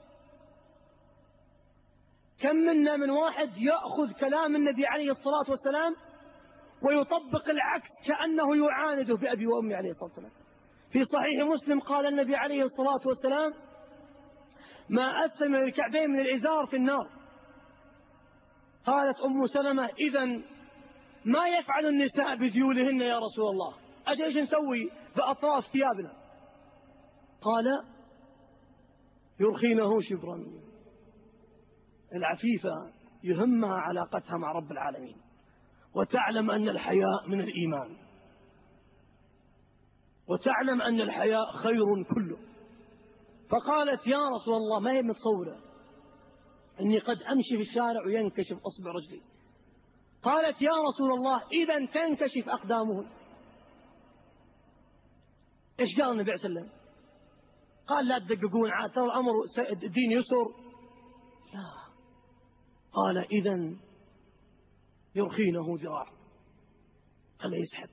كم منا من واحد يأخذ كلام النبي عليه الصلاة والسلام ويطبق العكس كأنه يعانده بأبي وأمي عليه الصلاة والسلام. في صحيح مسلم قال النبي عليه الصلاة والسلام ما أسفل من الكعبين من الإزار في النار. قالت أم سلمة إذن ما يفعل النساء بذيولهن يا رسول الله؟ أجل إيش نسوي بأطراف ثيابنا؟ قال يرخينه شبرا. العفيفة يهمها علاقتها مع رب العالمين، وتعلم أن الحياء من الإيمان، وتعلم أن الحياء خير كله. فقالت يا رسول الله، ما هي متصورة أني قد أمشي في الشارع وينكشف أصبع رجلي. قالت يا رسول الله إذا تنكشف أقدامهن. إيش قال النبي صلى الله عليه وسلم؟ قال لا تدققون، عاد ترى الأمر الدين يسر. لا، قال إذا يرخينه ذراع، خليه يسحب،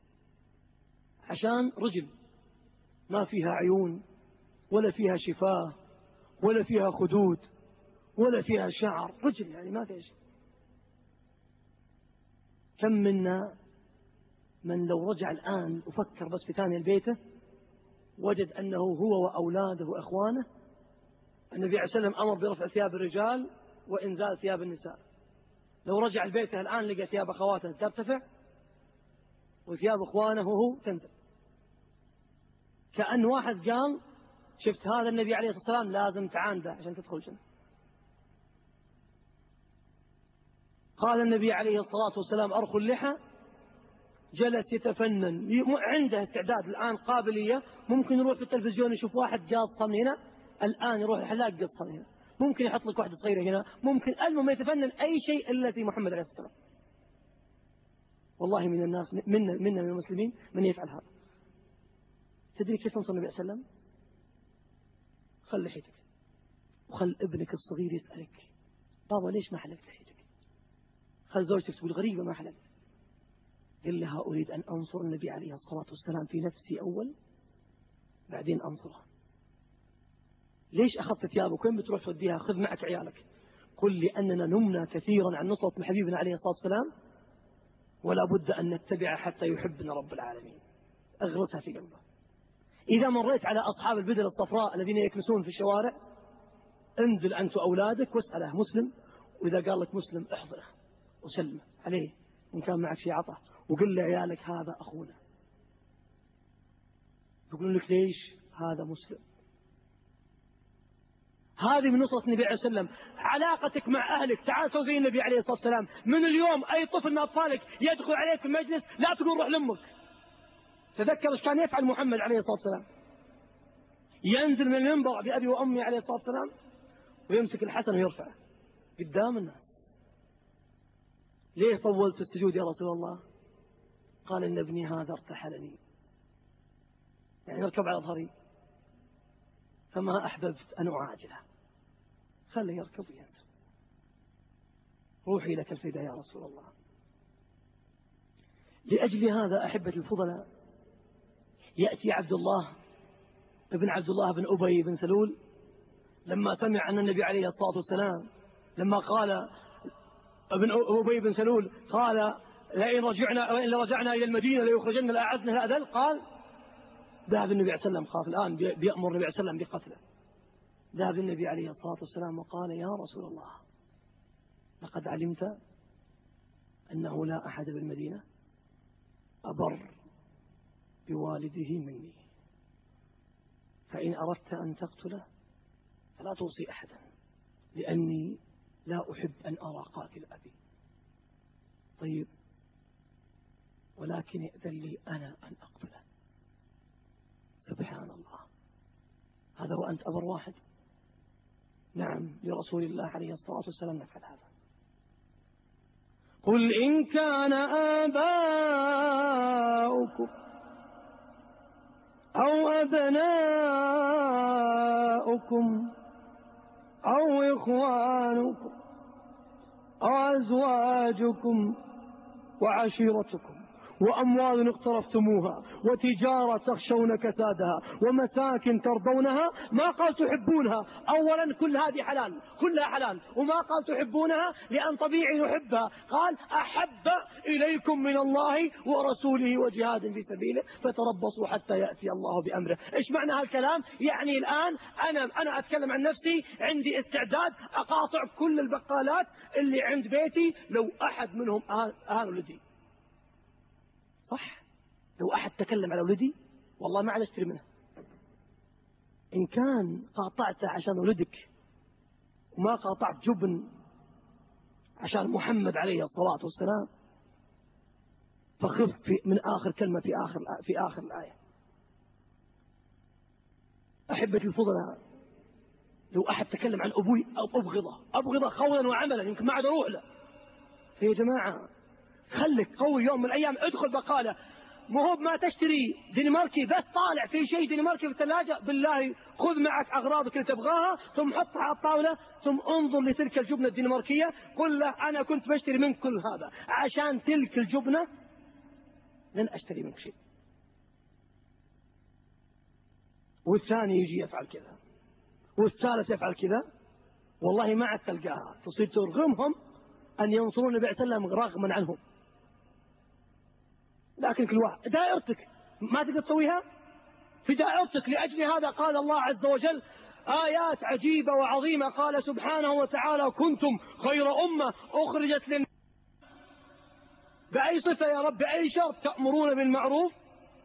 عشان رجل ما فيها عيون ولا فيها شفاه ولا فيها خدود ولا فيها شعر، رجل يعني ما فيها شيء. كم منا من لو رجع الآن وفكر بس في ثاني البيته وجد أنه هو وأولاده وإخوانه النبي عليه الصلاة والسلام أمر برفع ثياب الرجال وإنزال ثياب النساء. لو رجع البيت الآن لقى ثياب أخواته ترتفع وثياب إخوانه هو تنزل، كأن واحد قال شفت هذا النبي عليه الصلاة والسلام لازم تعانده عشان تدخل الجنة. قال النبي عليه الصلاة والسلام أرخوا اللحى، جلس يتفنن، عنده استعداد الآن قابلية، ممكن يروح في التلفزيون يشوف واحد قاصا هنا، الآن يروح الحلاق قصا هنا، ممكن يحط لك واحدة صغيرة هنا، ممكن المهم يتفنن أي شيء إلا في محمد عليه الصلاة والسلام. والله من الناس منا منا من المسلمين من يفعل هذا. تدري كيف نصر النبي صلى الله عليه وسلم؟ خل لحيتك، وخل ابنك الصغير يسألك بابا ليش ما حلقت لحيتك؟ خل زوجتك تقول غريبة ما حلقت. قل لها أريد أن أنصر النبي عليه الصلاة والسلام في نفسي أول، بعدين أنصره. ليش أخذت ثيابك؟ وين بتروح توديها؟ خذ معك عيالك. قل لأننا نمنا كثيرا عن نصرة حبيبنا عليه الصلاة والسلام، ولا بد أن نتبع حتى يحبنا رب العالمين. أغرسها في قلبه. إذا مريت على أصحاب البدل الصفراء الذين يكنسون في الشوارع انزل أنت وأولادك واسأله مسلم، وإذا قال لك مسلم احضره وسلم عليه إن كان معك شيء عطه، وقل لعيالك هذا أخونا. يقولون لك ليش؟ هذا مسلم. هذه من نصرة النبي عليه الصلاة والسلام. علاقتك مع أهلك، تعال سوي زي النبي عليه الصلاة والسلام. من اليوم أي طفل من أطفالك يدخل عليك في المجلس لا تقول روح لأمك. تذكر ايش كان يفعل محمد عليه الصلاة والسلام. ينزل من المنبر بأبي وأمي عليه الصلاة والسلام ويمسك الحسن ويرفعه قدام الناس. ليه طولت السجود يا رسول الله؟ قال إن ابني هذا ارتحلني، يعني يركب على ظهري، فما أحببت أن أعاجله، خليه يركب وينزل. روحي لك الفداء يا رسول الله. لأجل هذا أحبتي الفضلاء يأتي عبد الله ابن عبد الله بن أبي بن سلول لما سمع أن النبي عليه الصلاة والسلام لما قال ابن أبي بن سلول قال لئن رجعنا وإن رجعنا إلى المدينة ليخرجن الأعز من الأذل، قال ذهب النبي عليه الصلاة والسلام، خاف الآن بيأمر النبي عليه الصلاة والسلام بقتله. ذهب النبي عليه الصلاة والسلام وقال يا رسول الله لقد علمت أنه لا أحد بالمدينة أبر بوالده مني، فإن أردت أن تقتله فلا توصي أحدا، لأني لا أحب أن أرى قاتل أبي. طيب ولكن ائذن لي أنا أن أقتله. سبحان الله، هذا وأنت أبر واحد. نعم لرسول الله عليه الصلاة والسلام نفعل هذا. قل إن كان آباؤكم أو أبناؤكم أو إخوانكم أو أزواجكم وعشيرتكم وأموال اقترفتموها وتجارة تخشون كسادها ومساكن ترضونها، ما قال تحبونها. أولا كل هذه حلال، كلها حلال، وما قال تحبونها لأن طبيعي نحبها، قال أحب إليكم من الله ورسوله وجهاد في سبيله فتربصوا حتى يأتي الله بأمره. إيش معنى هالكلام؟ يعني الآن أنا أنا أتكلم عن نفسي، عندي استعداد أقاطع كل البقالات اللي عند بيتي لو أحد منهم أهان ولدي. صح؟ لو أحد تكلم على ولدي والله ما عاد أشتري منه. إن كان قاطعته عشان ولدك وما قاطعت جبن عشان محمد عليه الصلاة والسلام، فخف من آخر كلمة في آخر في آخر الآية. أحبتي الفضلاء، لو أحد تكلم عن أبوي أو أبغضه أبغضه قولا وعملا يمكن ما عاد أروح له. فيا جماعة خلك قوي، يوم من الأيام ادخل بقالة، مو هو ما تشتري دنماركي بس طالع في شيء دنماركي في الثلاجة، بالله خذ معك أغراضك اللي تبغاها ثم حطها على الطاولة، ثم انظر لتلك الجبنة الدنماركية قل له أنا كنت بشتري منك كل هذا عشان تلك الجبنة، لن أشتري منك شيء. والثاني يجي يفعل كذا، والثالث يفعل كذا، والله ما عاد تلقاها، تصير ترغمهم أن ينصرون النبي عليه الصلاة والسلام رغما عنهم. لكن كل واحد دائرتك ما تقدر تسويها في دائرتك. لأجل هذا قال الله عز وجل آيات عجيبة وعظيمة، قال سبحانه وتعالى كنتم خير أمة أخرجت للناس. بأي صفة يا رب؟ بأي شرط؟ تأمرون بالمعروف.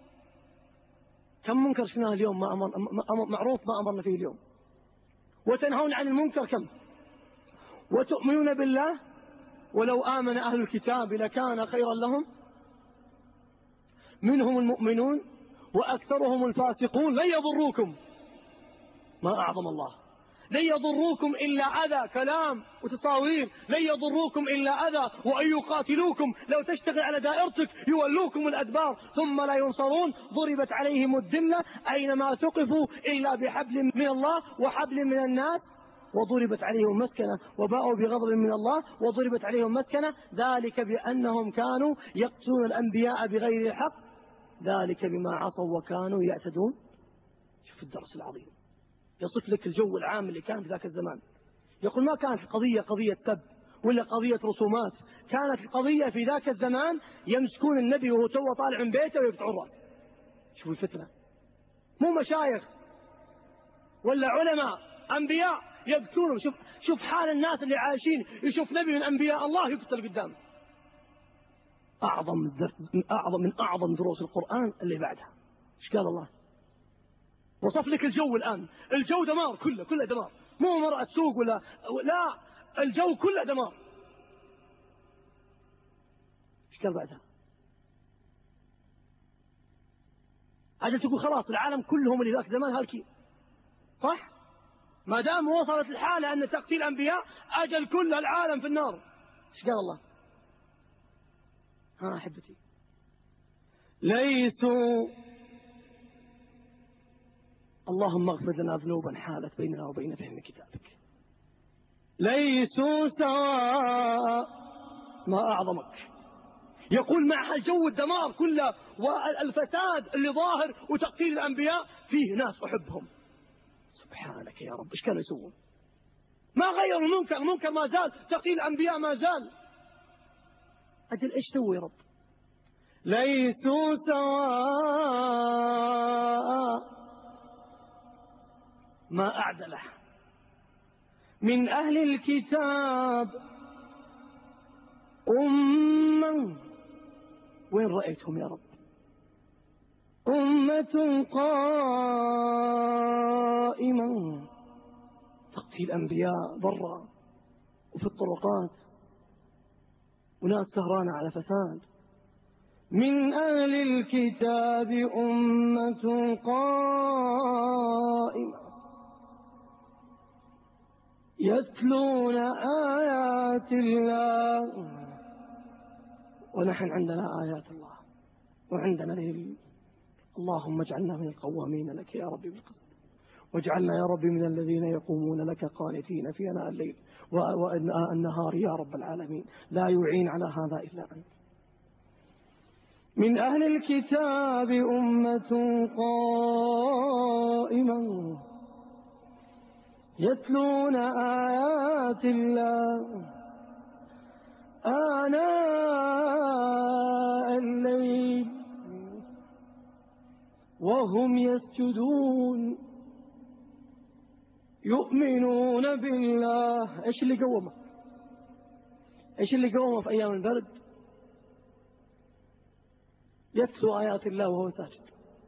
كم منكر شفناه اليوم ما أمر معروف ما أمرنا فيه اليوم؟ وتنهون عن المنكر كم؟ وتؤمنون بالله ولو آمن أهل الكتاب لكان خيرا لهم منهم المؤمنون وأكثرهم الفاسقون لن يضروكم، ما أعظم الله، لن يضروكم إلا أذى، كلام وتصاوير، لن يضروكم إلا أذى، وأن يقاتلوكم لو تشتغل على دائرتك يولوكم الأدبار ثم لا ينصرون، ضربت عليهم الذلة أينما ثقفوا إلا بحبل من الله وحبل من الناس، وضربت عليهم مسكنة وباءوا بغضب من الله وضربت عليهم مسكنة، ذلك بأنهم كانوا يقتلون الأنبياء بغير الحق، ذلك بما عصوا وكانوا يعتدون. شوف الدرس العظيم، يصف لك الجو العام اللي كان في ذاك الزمان. يقول ما كانت القضية قضية سب ولا قضية رسومات، كانت القضية في ذاك الزمان يمسكون النبي وهو تو طالع من بيته ويقطعون راسه. شوف الفتنة، مو مشايخ ولا علماء، أنبياء يقتلون. شوف شوف حال الناس اللي عايشين، يشوف نبي من أنبياء الله يقتل قدامه. أعظم من أعظم من أعظم دروس القرآن اللي بعدها. إيش قال الله؟ وصف لك الجو الآن، الجو دمار، كله كله دمار، مو مرأة سوق ولا لا، الجو كله دمار. إيش قال بعدها؟ أجل تقول خلاص العالم كلهم اللي ذاك زمان هالكي، صح؟ ما دام وصلت الحالة أن تقتيل أنبياء، أجل كل العالم في النار. إيش قال الله؟ ها أحبتي، ليسوا، اللهم اغفر لنا ذنوبا حالت بيننا وبين فهم كتابك، ليسوا سواء، ما أعظمك. يقول مع الجو الدمار كله والفساد اللي ظاهر وتقتيل الأنبياء، فيه ناس أحبهم. سبحانك يا رب، إيش كانوا يسوون؟ ما غيروا المنكر، المنكر ما زال، تقتيل الأنبياء ما زال. أجل إيش سووا يا رب؟ ليسوا سواء، ما أعدله. من أهل الكتاب أمة، وين رأيتهم يا رب؟ أمة قائمة، تقتيل الأنبياء برا وفي الطرقات، وناس سهرانة على فساد. من أهل الكتاب أمة قائمة يتلون آيات الله، ونحن عندنا آيات الله وعندنا ليل. اللهم اجعلنا من القوامين لك يا رب بالقسط، واجعلنا يا رب من الذين يقومون لك قانتين في آناء الليل وآناء النهار يا رب العالمين، لا يعين على هذا إلا أنت. من أهل الكتاب أمة قائمة يتلون آيات الله آناء الليل وهم يسجدون يؤمنون بالله. إيش اللي قومه؟ إيش اللي قومه في أيام البرد؟ يتلو آيات الله وهو ساجد.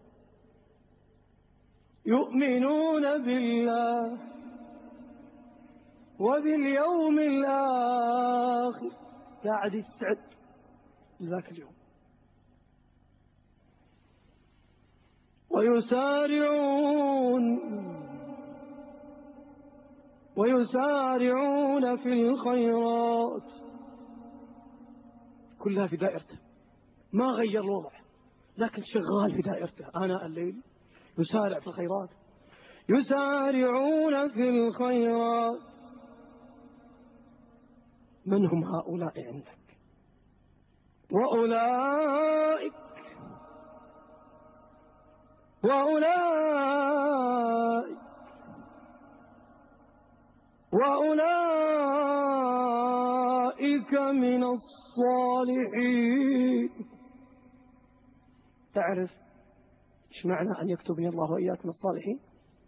يؤمنون بالله وباليوم الآخر، قاعد يستعد لذاك اليوم. ويسارعون ويسارعون في الخيرات، كلها في دائرته، ما غير الوضع، لكن شغال في دائرته آناء الليل، يسارع في الخيرات. يسارعون في الخيرات. من هم هؤلاء عندك؟ وأولئك وأولئك وأولئك من الصالحين. تعرف إيش معنى أن يكتبني الله وإياك من الصالحين؟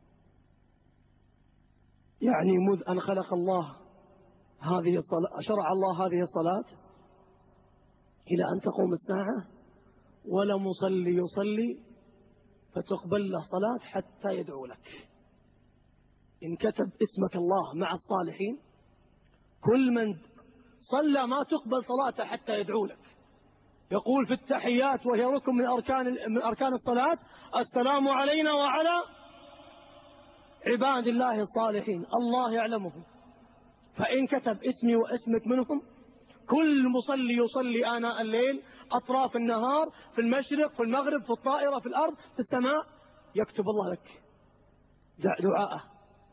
يعني مذ أن خلق الله هذه الصلاة، شرع الله هذه الصلاة إلى أن تقوم الساعة، ولا مصلي يصلي فتقبل له صلاة حتى يدعو لك. إن كتب اسمك الله مع الصالحين، كل من صلى ما تقبل صلاته حتى يدعو لك. يقول في التحيات وهي ركن من أركان من أركان الصلاة: السلام علينا وعلى عباد الله الصالحين، الله يعلمهم. فإن كتب اسمي واسمك منهم، كل مصلي يصلي آناء الليل، أطراف النهار، في المشرق، في المغرب، في الطائرة، في الأرض، في السماء، يكتب الله لك دعاءه.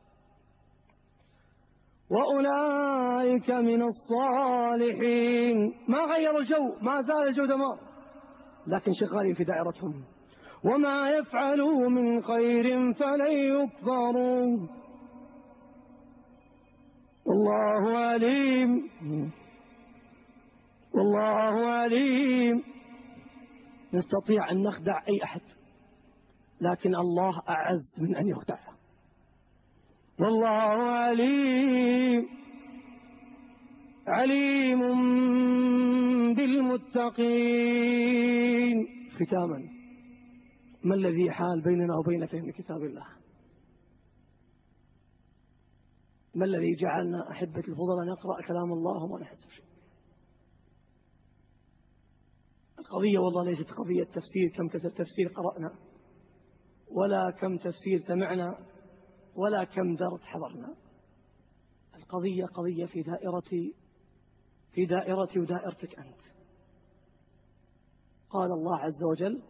وأولئك من الصالحين. ما غير الجو، ما زال الجو دمار، لكن شغالين في دائرتهم. وما يفعلوا من خير فلن يكفروا، والله عليم، والله عليم. نستطيع أن نخدع أي أحد، لكن الله أعز من أن يخدع. والله عليم عليم بالمتقين. ختاما، ما الذي حال بيننا وبين فهم كتاب الله؟ ما الذي جعلنا أحبة الفضلاء نقرأ كلام الله وما نحسب شيء؟ القضية والله ليست قضية تفسير، كم تفسير قرأنا، ولا كم تفسير سمعنا، ولا كم درس حضرنا. القضية قضية في دائرتي في دائرتي ودائرتك أنت. قال الله عز وجل: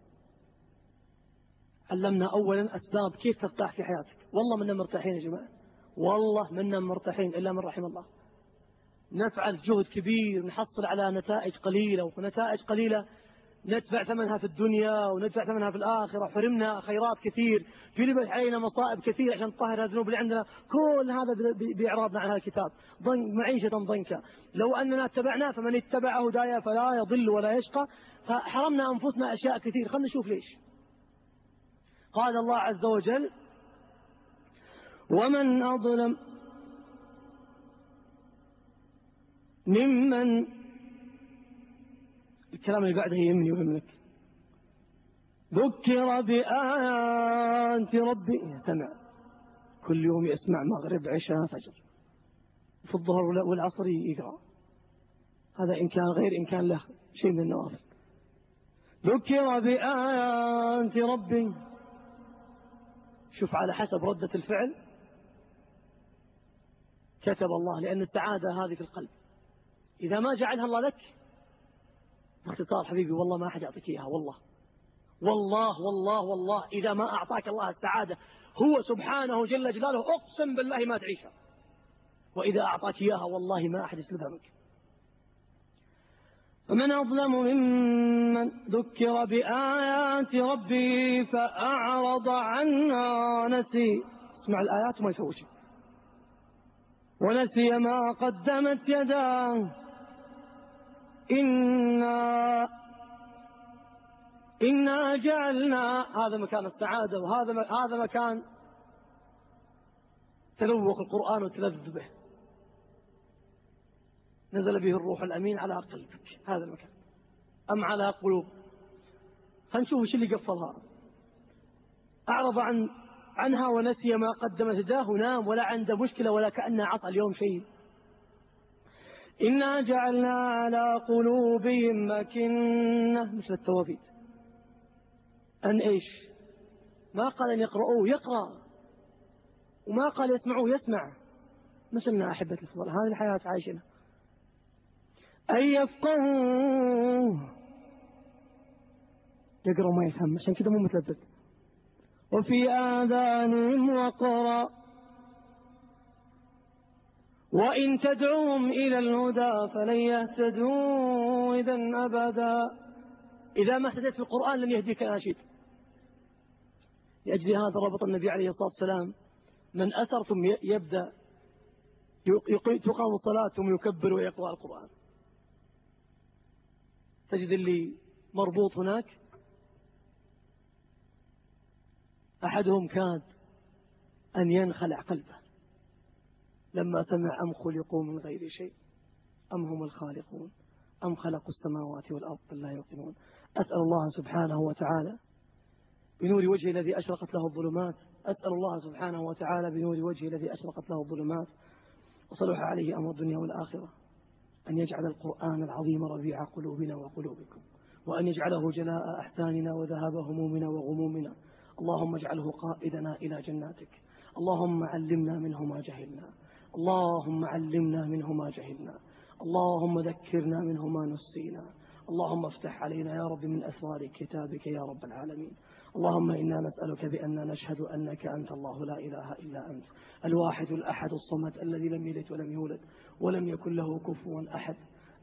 علمنا أولا أسباب كيف ترتاح في حياتك. والله منا مرتاحين يا جماعة، والله منا مرتاحين إلا من رحم الله. نفعل جهد كبير نحصل على نتائج قليلة، ونتائج قليلة ندفع ثمنها في الدنيا وندفع ثمنها في الآخرة، وحرمنا خيرات كثير، جلبت علينا مصائب كثير عشان نطهر الذنوب اللي عندنا. كل هذا بإعراضنا عن هذا الكتاب. ضنك معيشة ضنكا، لو أننا اتبعناه فمن اتبع هدايا فلا يضل ولا يشقى. فحرمنا أنفسنا أشياء كثير. خلنا نشوف ليش. قال الله عز وجل: ومن أظلم ممن، الكلام اللي بعده يهمني ويهمك، ذكر بآيات ربه. سمع كل يوم، يسمع مغرب عشاء فجر، في الظهر والعصر يقرأ. هذا إن كان، غير إن كان له شيء من النوافل. ذكر بآيات ربه. شوف على حسب ردة الفعل كتب الله، لأن السعادة هذه في القلب. إذا ما جعلها الله لك، باختصار حبيبي والله ما أحد يعطيك إياها. والله والله والله والله إذا ما أعطاك الله السعادة هو سبحانه جل جلاله، أقسم بالله ما تعيشها. وإذا أعطاك إياها والله ما أحد يسلبها منك. فمن أظلم ممن ذكر بآيات ربه فأعرض عنها. نسي، اسمع الآيات وما يسوي شيء، ونسي ما قدمت يداه. إنا إنا جعلنا، هذا مكان السعادة، وهذا هذا مكان تذوق القرآن وتلذذ به. نزل به الروح الأمين على قلبك، هذا المكان، أم على قلوب. خلينا نشوف ايش اللي قفلها. أعرض عن عنها ونسي ما قدمت يداه، نام ولا عنده مشكلة ولا كأنه عطى اليوم شيء. إنا جعلنا على قلوبهم أكنة، مثل التوابيت، أن إيش؟ ما قال أن يقرؤوه يقرأ، وما قال يسمعوه يسمع. مثلنا أحبة الفضل، هذه الحياة عايشنا. أن يفقهوه، يقرأ ما يفهم، عشان كده مو متلذذ. وفي آذانهم وقرا وإن تدعوهم إلى الهدى فلن يهتدوا إذا أبدا. إذا ما اهتديت في القرآن لن يهديك ناشد. لأجل هذا ربط النبي عليه الصلاة والسلام: من أثر ثم يبدأ تقام الصلاة ثم يكبر ويقرأ القرآن. تجد اللي مربوط هناك أحدهم كاد أن ينخلع قلبه لما سمع: أم خلقوا من غير شيء أم هم الخالقون أم خلقوا السماوات والأرض بل لا يوقنون. أسأل الله سبحانه وتعالى بنور وجهه الذي أشرقت له الظلمات، أسأل الله سبحانه وتعالى بنور وجهه الذي أشرقت له الظلمات وصلح عليه أمر الدنيا والآخرة، أن يجعل القرآن العظيم ربيع قلوبنا وقلوبكم، وأن يجعله جلاء أحزاننا وذهاب همومنا وغمومنا. اللهم اجعله قائدنا إلى جناتك. اللهم علمنا منه ما جهلنا، اللهم علمنا منه ما جهلنا، اللهم ذكرنا منه ما نسينا. اللهم افتح علينا يا رب من أسرار كتابك يا رب العالمين. اللهم إنا نسألك بأننا نشهد أنك أنت الله لا إله إلا أنت، الواحد الأحد الصمد الذي لم يلد ولم يولد ولم يكن له كفوا أحد،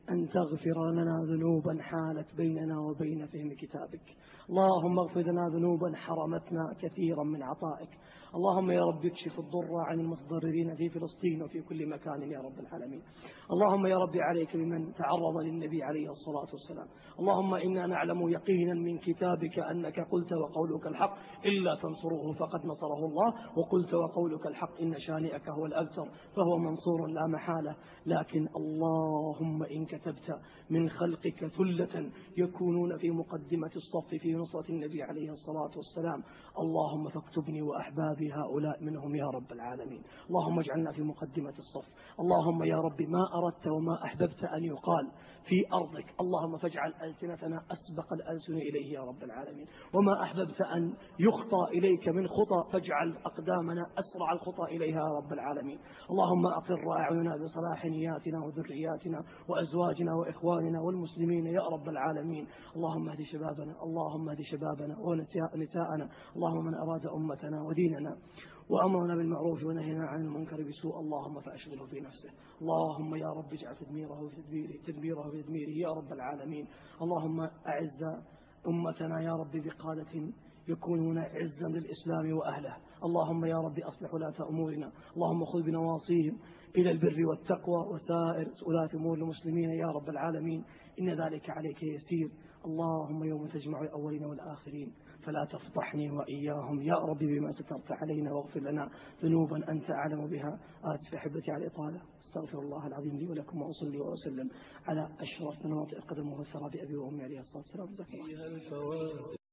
أن تغفر لنا ذنوبا حالت بيننا وبين فهم كتابك. اللهم اغفر لنا ذنوبا حرمتنا كثيرا من عطائك. اللهم يا رب اكشف الضر عن المتضررين في فلسطين وفي كل مكان يا رب العالمين. اللهم يا رب عليك بمن تعرض للنبي عليه الصلاة والسلام. اللهم إنا نعلم يقينا من كتابك أنك قلت وقولك الحق إلا تنصروه فقد نصره الله، وقلت وقولك الحق إن شانئك هو الأبتر فهو منصور لا محالة. لكن اللهم إن كتبت من خلقك ثلة يكونون في مقدمة الصف في نصرة النبي عليه الصلاة والسلام، اللهم فاكتبني وأحبابي هؤلاء منهم يا رب العالمين. اللهم اجعلنا في مقدمة الصف. اللهم يا رب ما أردت وما أحببت أن يقال في أرضك اللهم فاجعل ألسنتنا أسبق الألسن إليه يا رب العالمين، وما أحببت أن يخطى إليك من خطى فاجعل أقدامنا أسرع الخطى إليها يا رب العالمين. اللهم أقر أعيننا بصلاح نياتنا وذرياتنا وأزواجنا وإخواننا والمسلمين يا رب العالمين. اللهم اهد شبابنا، اللهم اهد شبابنا ونساءنا، اللهم من أراد أمتنا وديننا وأمرنا بالمعروف ونهينا عن المنكر بسوء اللهم فأشغله في نفسه. اللهم يا رب اجعل تدميره في تدبيره تدبيره في تدميره يا رب العالمين. اللهم أعز أمتنا يا رب بقادة يكونون عزا للإسلام وأهله. اللهم يا رب أصلح ولاة أمورنا، اللهم خذ بنواصيهم إلى البر والتقوى وسائر ولاة أمور المسلمين يا رب العالمين، إن ذلك عليك يسير. اللهم يوم تجمع الأولين والآخرين فلا تفضحني وإياهم يا رب بما سترت علينا، واغفر لنا ذنوبا أنت أعلم بها. آسف أحبتي على الإطالة، استغفر الله العظيم لي ولكم، وأصلي وأسلم على أشرف مناطق القدم والثرى بأبي وأمي عليه الصلاة والسلام.